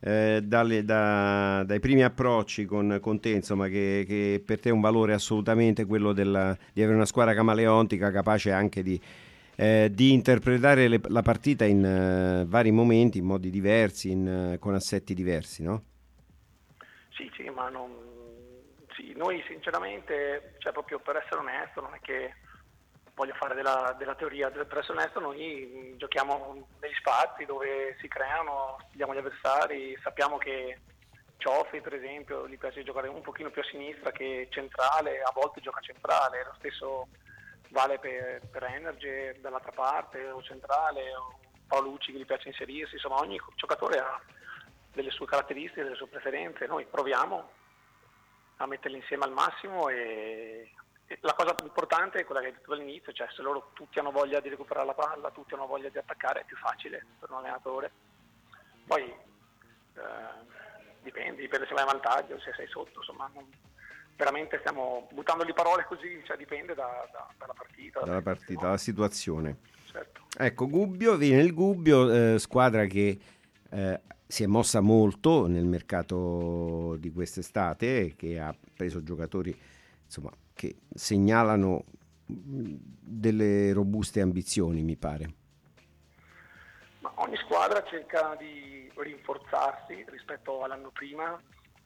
dai primi approcci con te, insomma, che per te è un valore assolutamente quello di avere una squadra camaleontica capace anche di interpretare la partita in vari momenti, in modi diversi, con assetti diversi, no? Sì, ma noi sinceramente, cioè proprio per essere onesto, non è che voglio fare della teoria, per essere onesto noi giochiamo negli spazi dove si creano, studiamo gli avversari, sappiamo che Cioffi per esempio gli piace giocare un pochino più a sinistra che centrale, a volte gioca centrale, lo stesso vale per Energy dall'altra parte o centrale, o Paolucci che gli piace inserirsi, insomma ogni giocatore ha delle sue caratteristiche, delle sue preferenze, noi proviamo a metterle insieme al massimo e la cosa più importante è quella che hai detto all'inizio, cioè se loro tutti hanno voglia di recuperare la palla, tutti hanno voglia di attaccare, è più facile per un allenatore. Poi dipende se vai a vantaggio, se sei sotto, insomma veramente stiamo buttando di parole così, cioè dipende dalla partita. Dalla partita, dalla situazione. Certo. Ecco, viene il Gubbio, squadra che si è mossa molto nel mercato di quest'estate, che ha preso giocatori insomma che segnalano delle robuste ambizioni, mi pare. Ma ogni squadra cerca di rinforzarsi rispetto all'anno prima,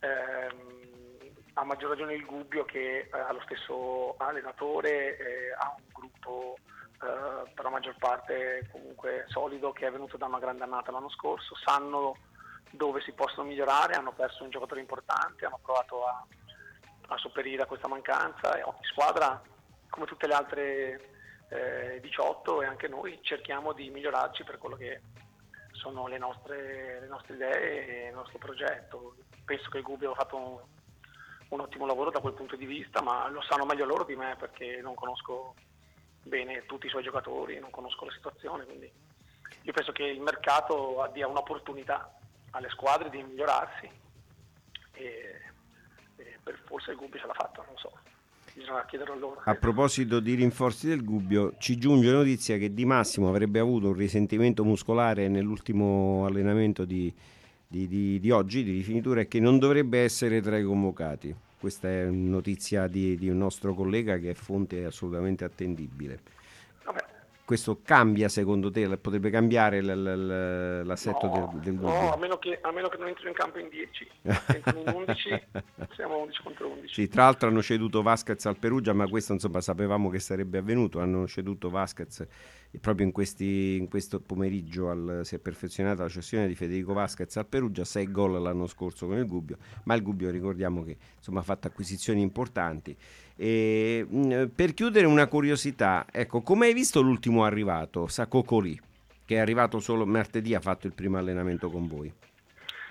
a maggior ragione il Gubbio che ha lo stesso allenatore, ha un gruppo per la maggior parte comunque solido che è venuto da una grande annata l'anno scorso, sanno dove si possono migliorare, hanno perso un giocatore importante, hanno provato a sopperire a questa mancanza e ogni squadra, come tutte le altre 18 e anche noi, cerchiamo di migliorarci per quello che sono le nostre idee e il nostro progetto. Penso che il Gubbio ha fatto un ottimo lavoro da quel punto di vista, ma lo sanno meglio loro di me perché non conosco bene tutti i suoi giocatori, non conosco la situazione, quindi io penso che il mercato dia un'opportunità alle squadre di migliorarsi e forse il Gubbio ce l'ha fatta, non so, bisogna chiederlo a loro. A proposito di rinforzi del Gubbio, ci giunge notizia che Di Massimo avrebbe avuto un risentimento muscolare nell'ultimo allenamento di oggi, di rifinitura, e che non dovrebbe essere tra i convocati. Questa è notizia di un nostro collega che è fonte assolutamente attendibile. Vabbè. Questo cambia secondo te? Potrebbe cambiare l'assetto del Gubbio? No, a meno che non entri in campo in 10, entrano in 11, siamo 11 contro 11. Sì, tra l'altro hanno ceduto Vasquez al Perugia, ma questo insomma sapevamo che sarebbe avvenuto, hanno ceduto Vasquez proprio in questo pomeriggio si è perfezionata la cessione di Federico Vasquez al Perugia, 6 gol l'anno scorso con il Gubbio, ma il Gubbio ricordiamo che insomma ha fatto acquisizioni importanti. E, per chiudere una curiosità, ecco, come hai visto l'ultimo arrivato, Sakho Coly, che è arrivato solo martedì, ha fatto il primo allenamento con voi? Ma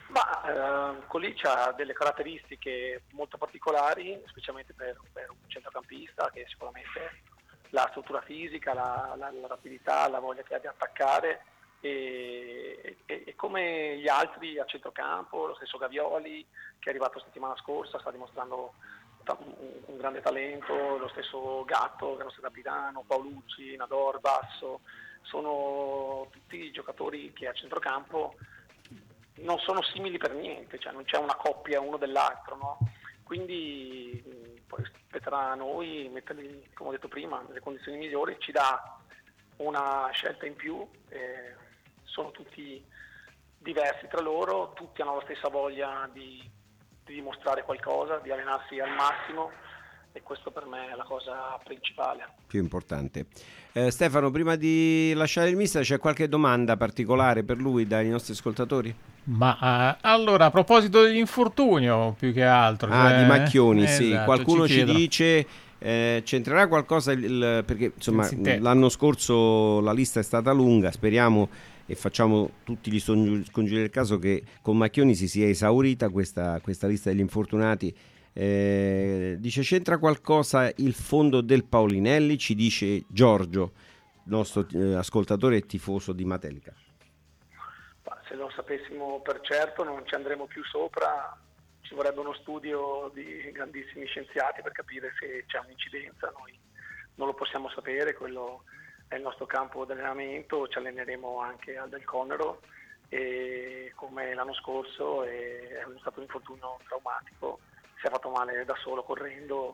Colic ha delle caratteristiche molto particolari, specialmente per un centrocampista, che sicuramente la struttura fisica, la rapidità, la voglia che ha di attaccare, e come gli altri a centrocampo, lo stesso Gavioli, che è arrivato settimana scorsa, sta dimostrando un grande talento, lo stesso Gatto, che è il nostro capitano, Paolucci, Nador, Basso, sono tutti giocatori che a centrocampo non sono simili per niente, cioè non c'è una coppia uno dell'altro, no? Quindi poi spetterà a noi metterli, come ho detto prima, nelle condizioni migliori. Ci dà una scelta in più, sono tutti diversi tra loro, tutti hanno la stessa voglia di dimostrare qualcosa, di allenarsi al massimo, e questo per me è la cosa principale, più importante. Stefano, prima di lasciare il mister, c'è qualche domanda particolare per lui dai nostri ascoltatori? Ma allora, a proposito dell'infortunio, più che altro di Macchioni, sì, esatto, qualcuno ci dice c'entrerà qualcosa perché insomma l'anno scorso la lista è stata lunga, speriamo e facciamo tutti gli scongiuri del caso che con Macchioni si sia esaurita questa lista degli infortunati. Dice c'entra qualcosa il fondo del Paulinelli, ci dice Giorgio, nostro ascoltatore e tifoso di Matelica. Se lo sapessimo per certo non ci andremo più sopra, ci vorrebbe uno studio di grandissimi scienziati per capire se c'è un'incidenza. Noi non lo possiamo sapere, quello è il nostro campo di allenamento, ci alleneremo anche al Del Conero, e come l'anno scorso è stato un infortunio traumatico, si è fatto male da solo correndo,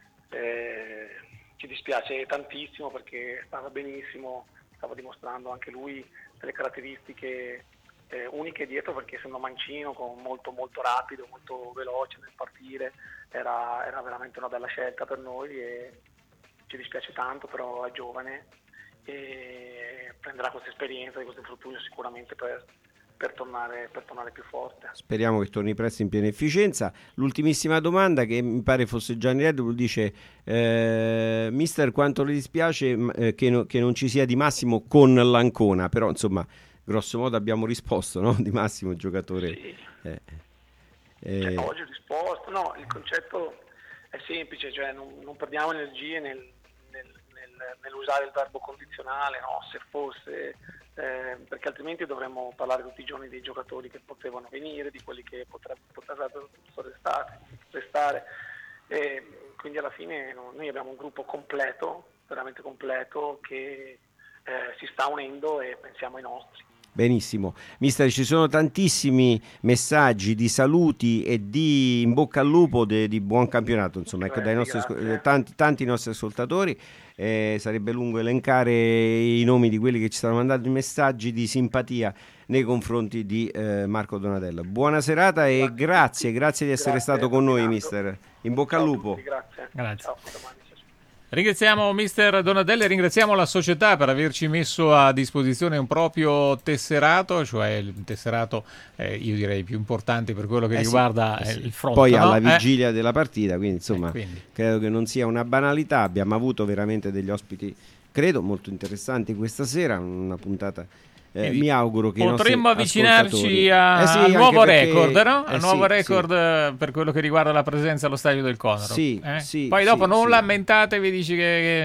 ci dispiace tantissimo perché stava benissimo, stava dimostrando anche lui delle caratteristiche uniche dietro, perché essendo mancino, molto molto rapido, molto veloce nel partire, era veramente una bella scelta per noi, e ci dispiace tanto, però è giovane e prenderà questa esperienza di questo infortunio sicuramente per tornare più forte. Speriamo che torni presto in piena efficienza. L'ultimissima domanda, che mi pare fosse Gianni Redwood, dice mister, quanto le dispiace che non ci sia Di Massimo con l'Ancona, però insomma grosso modo abbiamo risposto, no? Di Massimo, il giocatore. Sì. Oggi ho risposto. No, il concetto è semplice, cioè non perdiamo energie nell'usare il verbo condizionale, no? Se fosse, perché altrimenti dovremmo parlare tutti i giorni dei giocatori che potevano venire, di quelli che potrebbero restare. Quindi alla fine noi abbiamo un gruppo completo, veramente completo, che si sta unendo e pensiamo ai nostri. Benissimo, mister, ci sono tantissimi messaggi di saluti e di in bocca al lupo di buon campionato, insomma, ecco, dai nostri tanti nostri ascoltatori. Sarebbe lungo elencare i nomi di quelli che ci stanno mandando i messaggi di simpatia nei confronti di Marco Donatello. Buona serata e grazie di essere stato con noi, mister. In bocca al lupo. Grazie. Ciao, ringraziamo mister Donatello e ringraziamo la società per averci messo a disposizione un proprio tesserato, cioè il tesserato io direi più importante per quello che riguarda il fronte. Poi alla vigilia della partita, quindi insomma credo che non sia una banalità. Abbiamo avuto veramente degli ospiti, credo, molto interessanti questa sera, una puntata. Mi auguro che potremmo avvicinarci a nuovo record, no? A nuovo record per quello che riguarda la presenza allo Stadio del Conero. Poi dopo non lamentatevi, dici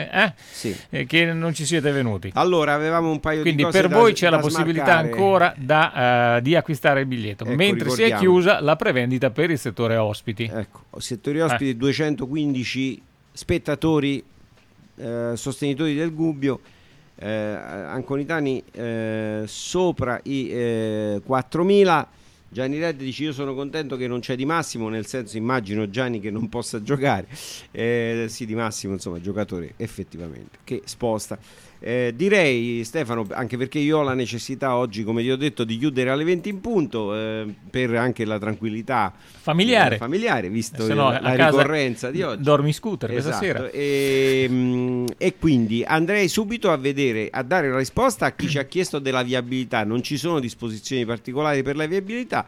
che non ci siete venuti. Allora avevamo un paio quindi di cose per voi c'è la smarcare. Possibilità ancora di acquistare il biglietto, mentre si è chiusa la prevendita per il settore ospiti. Ecco, settore ospiti 215 spettatori sostenitori del Gubbio. Anconitani sopra i 4.000. Gianni Red dice: io sono contento che non c'è Di Massimo, nel senso, immagino Gianni che non possa giocare. Sì, Di Massimo insomma giocatore effettivamente che sposta. Direi, Stefano, anche perché io ho la necessità oggi, come ti ho detto, di chiudere alle 20 in punto, per anche la tranquillità familiare visto la ricorrenza di oggi. Dormi scooter questa sera. E quindi andrei subito a dare la risposta a chi ci ha chiesto della viabilità. Non ci sono disposizioni particolari per la viabilità,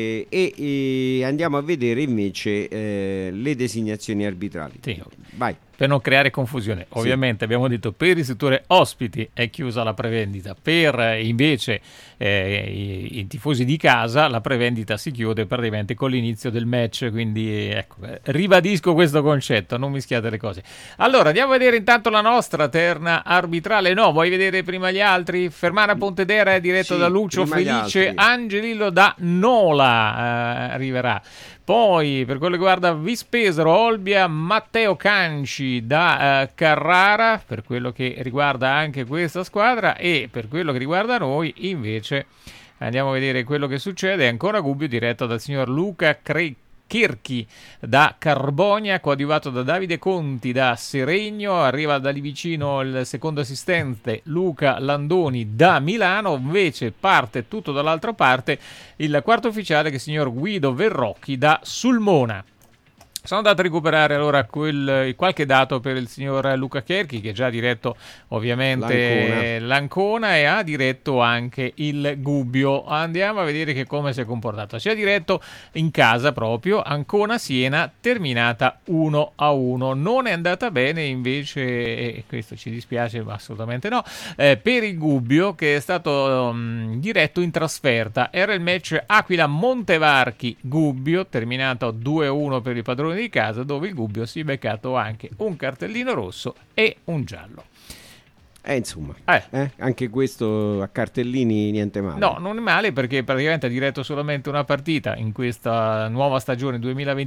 e andiamo a vedere invece le designazioni arbitrali. Sì. Vai. per non creare confusione. Ovviamente abbiamo detto per il settore ospiti è chiusa la prevendita, per invece i tifosi di casa la prevendita si chiude praticamente con l'inizio del match, quindi ecco, ribadisco questo concetto, non mischiate le cose. Allora andiamo a vedere intanto la nostra terna arbitrale. No, vuoi vedere prima gli altri? Fermana Pontedera è diretto da Lucio Felice Angelillo da Nola, arriverà. Poi per quello che riguarda Vispesaro, Olbia, Matteo Canci da Carrara, per quello che riguarda anche questa squadra, e per quello che riguarda noi invece andiamo a vedere quello che succede. È ancora Gubbio diretto dal signor Luca Cherchi da Carbonia, coadiuvato da Davide Conti da Seregno, arriva da lì vicino il secondo assistente Luca Landoni da Milano, invece parte tutto dall'altra parte il quarto ufficiale che è il signor Guido Verrocchi da Sulmona. Sono andato a recuperare allora qualche dato per il signor Luca Cherchi, che già ha diretto ovviamente l'Ancona e ha diretto anche il Gubbio. Andiamo a vedere che come si è comportato. Si è diretto in casa proprio, Ancona-Siena, terminata 1-1. Non è andata bene invece, e questo ci dispiace, ma assolutamente no, per il Gubbio, che è stato diretto in trasferta. Era il match Aquila-Montevarchi-Gubbio, terminato 2-1 per i padroni di casa, dove il Gubbio si è beccato anche un cartellino rosso e un giallo. Insomma, anche questo a cartellini niente male. No, non è male, perché praticamente ha diretto solamente una partita in questa nuova stagione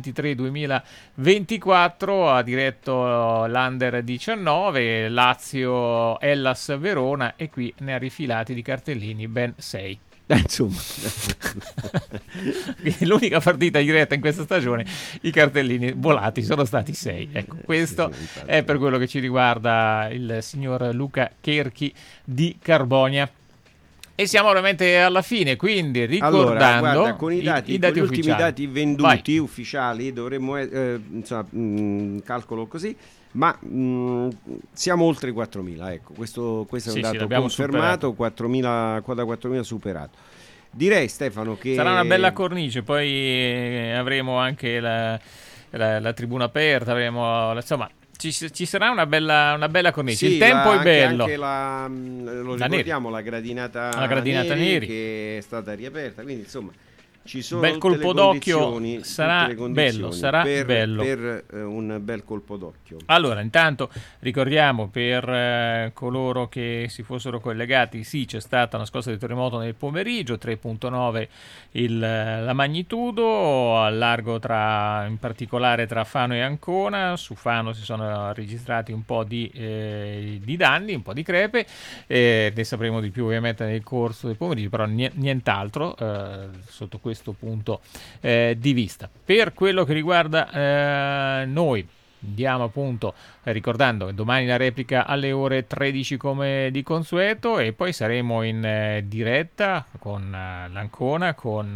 2023-2024, ha diretto l'Under 19, Lazio Hellas Verona, e qui ne ha rifilati di cartellini ben 6. Insomma, l'unica partita diretta in questa stagione, i cartellini volati sono stati 6. Ecco, questo è per quello che ci riguarda il signor Luca Cherchi di Carbonia. E siamo veramente alla fine, quindi ricordando allora, guarda, con i dati, i dati con gli ufficiali. ultimi dati venduti ufficiali dovremmo calcolo così, ma siamo oltre i 4.000, ecco, questo è un dato confermato, 4.000, quota 4.000 superato. Direi, Stefano, che sarà una bella cornice, poi avremo anche la tribuna aperta, avremo, insomma, ci sarà una bella cornice. Sì, il tempo è bello. Anche lo ricordiamo, la gradinata Neri, che è stata riaperta, quindi insomma ci sono bel colpo d'occhio, sarà bello, per un bel colpo d'occhio. Allora, intanto ricordiamo per coloro che si fossero collegati, sì, c'è stata una scossa di terremoto nel pomeriggio, 3.9 la magnitudo, al largo in particolare tra Fano e Ancona. Su Fano si sono registrati un po' di danni, un po' di crepe, ne sapremo di più ovviamente nel corso del pomeriggio, però nient'altro sotto questo punto di vista. Per quello che riguarda noi, andiamo appunto ricordando che domani la replica alle ore 13 come di consueto, e poi saremo in diretta con l'Ancona, con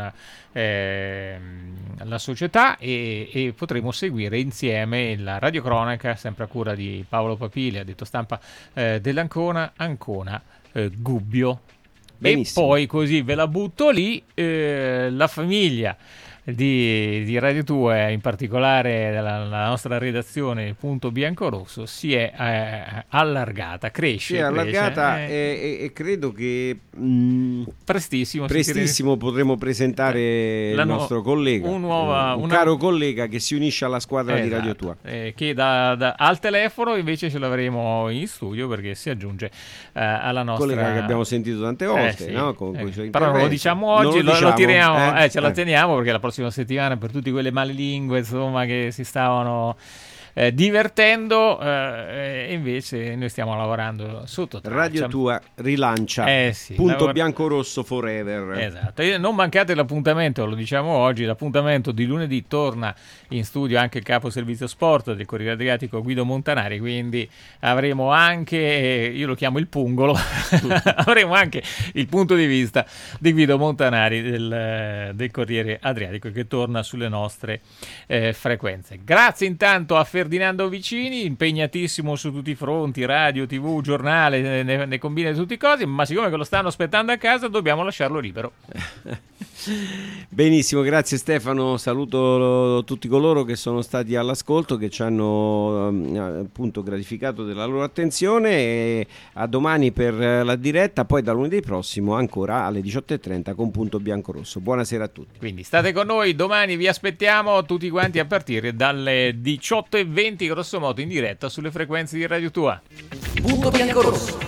la società, e potremo seguire insieme la radiocronaca sempre a cura di Paolo Papili, addetto stampa dell'Ancona, Ancona Gubbio. Benissimo. E poi così ve la butto lì, la famiglia di Radio 2, in particolare la nostra redazione Punto Biancorosso, si è allargata, cresce. Si è allargata e credo che prestissimo potremo presentare il nostro collega, un caro collega che si unisce alla squadra di Radio 2, che al telefono invece ce l'avremo in studio, perché si aggiunge alla nostra collega che abbiamo sentito tante volte, no? Però non lo diciamo oggi, lo tiriamo, ce la teniamo, perché la prossima settimana, per tutte quelle malelingue insomma che si stavano divertendo, e invece noi stiamo lavorando sotto traccia. Radio Tua rilancia Punto Biancorosso forever. Esatto, e non mancate l'appuntamento, lo diciamo oggi, l'appuntamento di lunedì, torna in studio anche il capo servizio sport del Corriere Adriatico Guido Montanari, quindi avremo anche, io lo chiamo il pungolo, avremo anche il punto di vista di Guido Montanari del Corriere Adriatico, che torna sulle nostre frequenze. Grazie intanto a Ferdinando Vicini, impegnatissimo su tutti i fronti, radio, TV, giornale, ne combina di tutti i cosi, ma siccome che lo stanno aspettando a casa dobbiamo lasciarlo libero. Benissimo, grazie Stefano, saluto tutti coloro che sono stati all'ascolto, che ci hanno appunto gratificato della loro attenzione, e a domani per la diretta, poi da lunedì prossimo ancora alle 18:30 con Punto Biancorosso. Buonasera a tutti. Quindi state con noi, domani vi aspettiamo tutti quanti a partire dalle 18:20 grosso modo in diretta sulle frequenze di Radio Tua. Punto Biancorosso.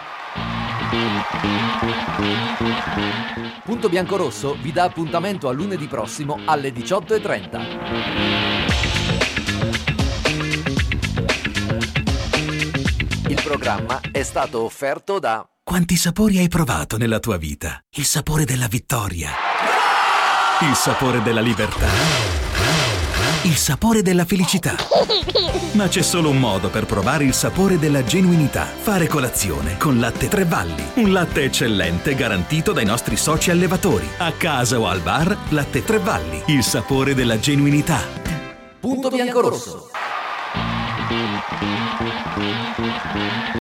Punto Biancorosso vi dà appuntamento a lunedì prossimo alle 18:30. Il programma è stato offerto da... Quanti sapori hai provato nella tua vita? Il sapore della vittoria, il sapore della libertà, il sapore della felicità. Ma c'è solo un modo per provare il sapore della genuinità: fare colazione con Latte Tre Valli. Un latte eccellente garantito dai nostri soci allevatori. A casa o al bar, Latte Tre Valli, il sapore della genuinità. Punto Biancorosso.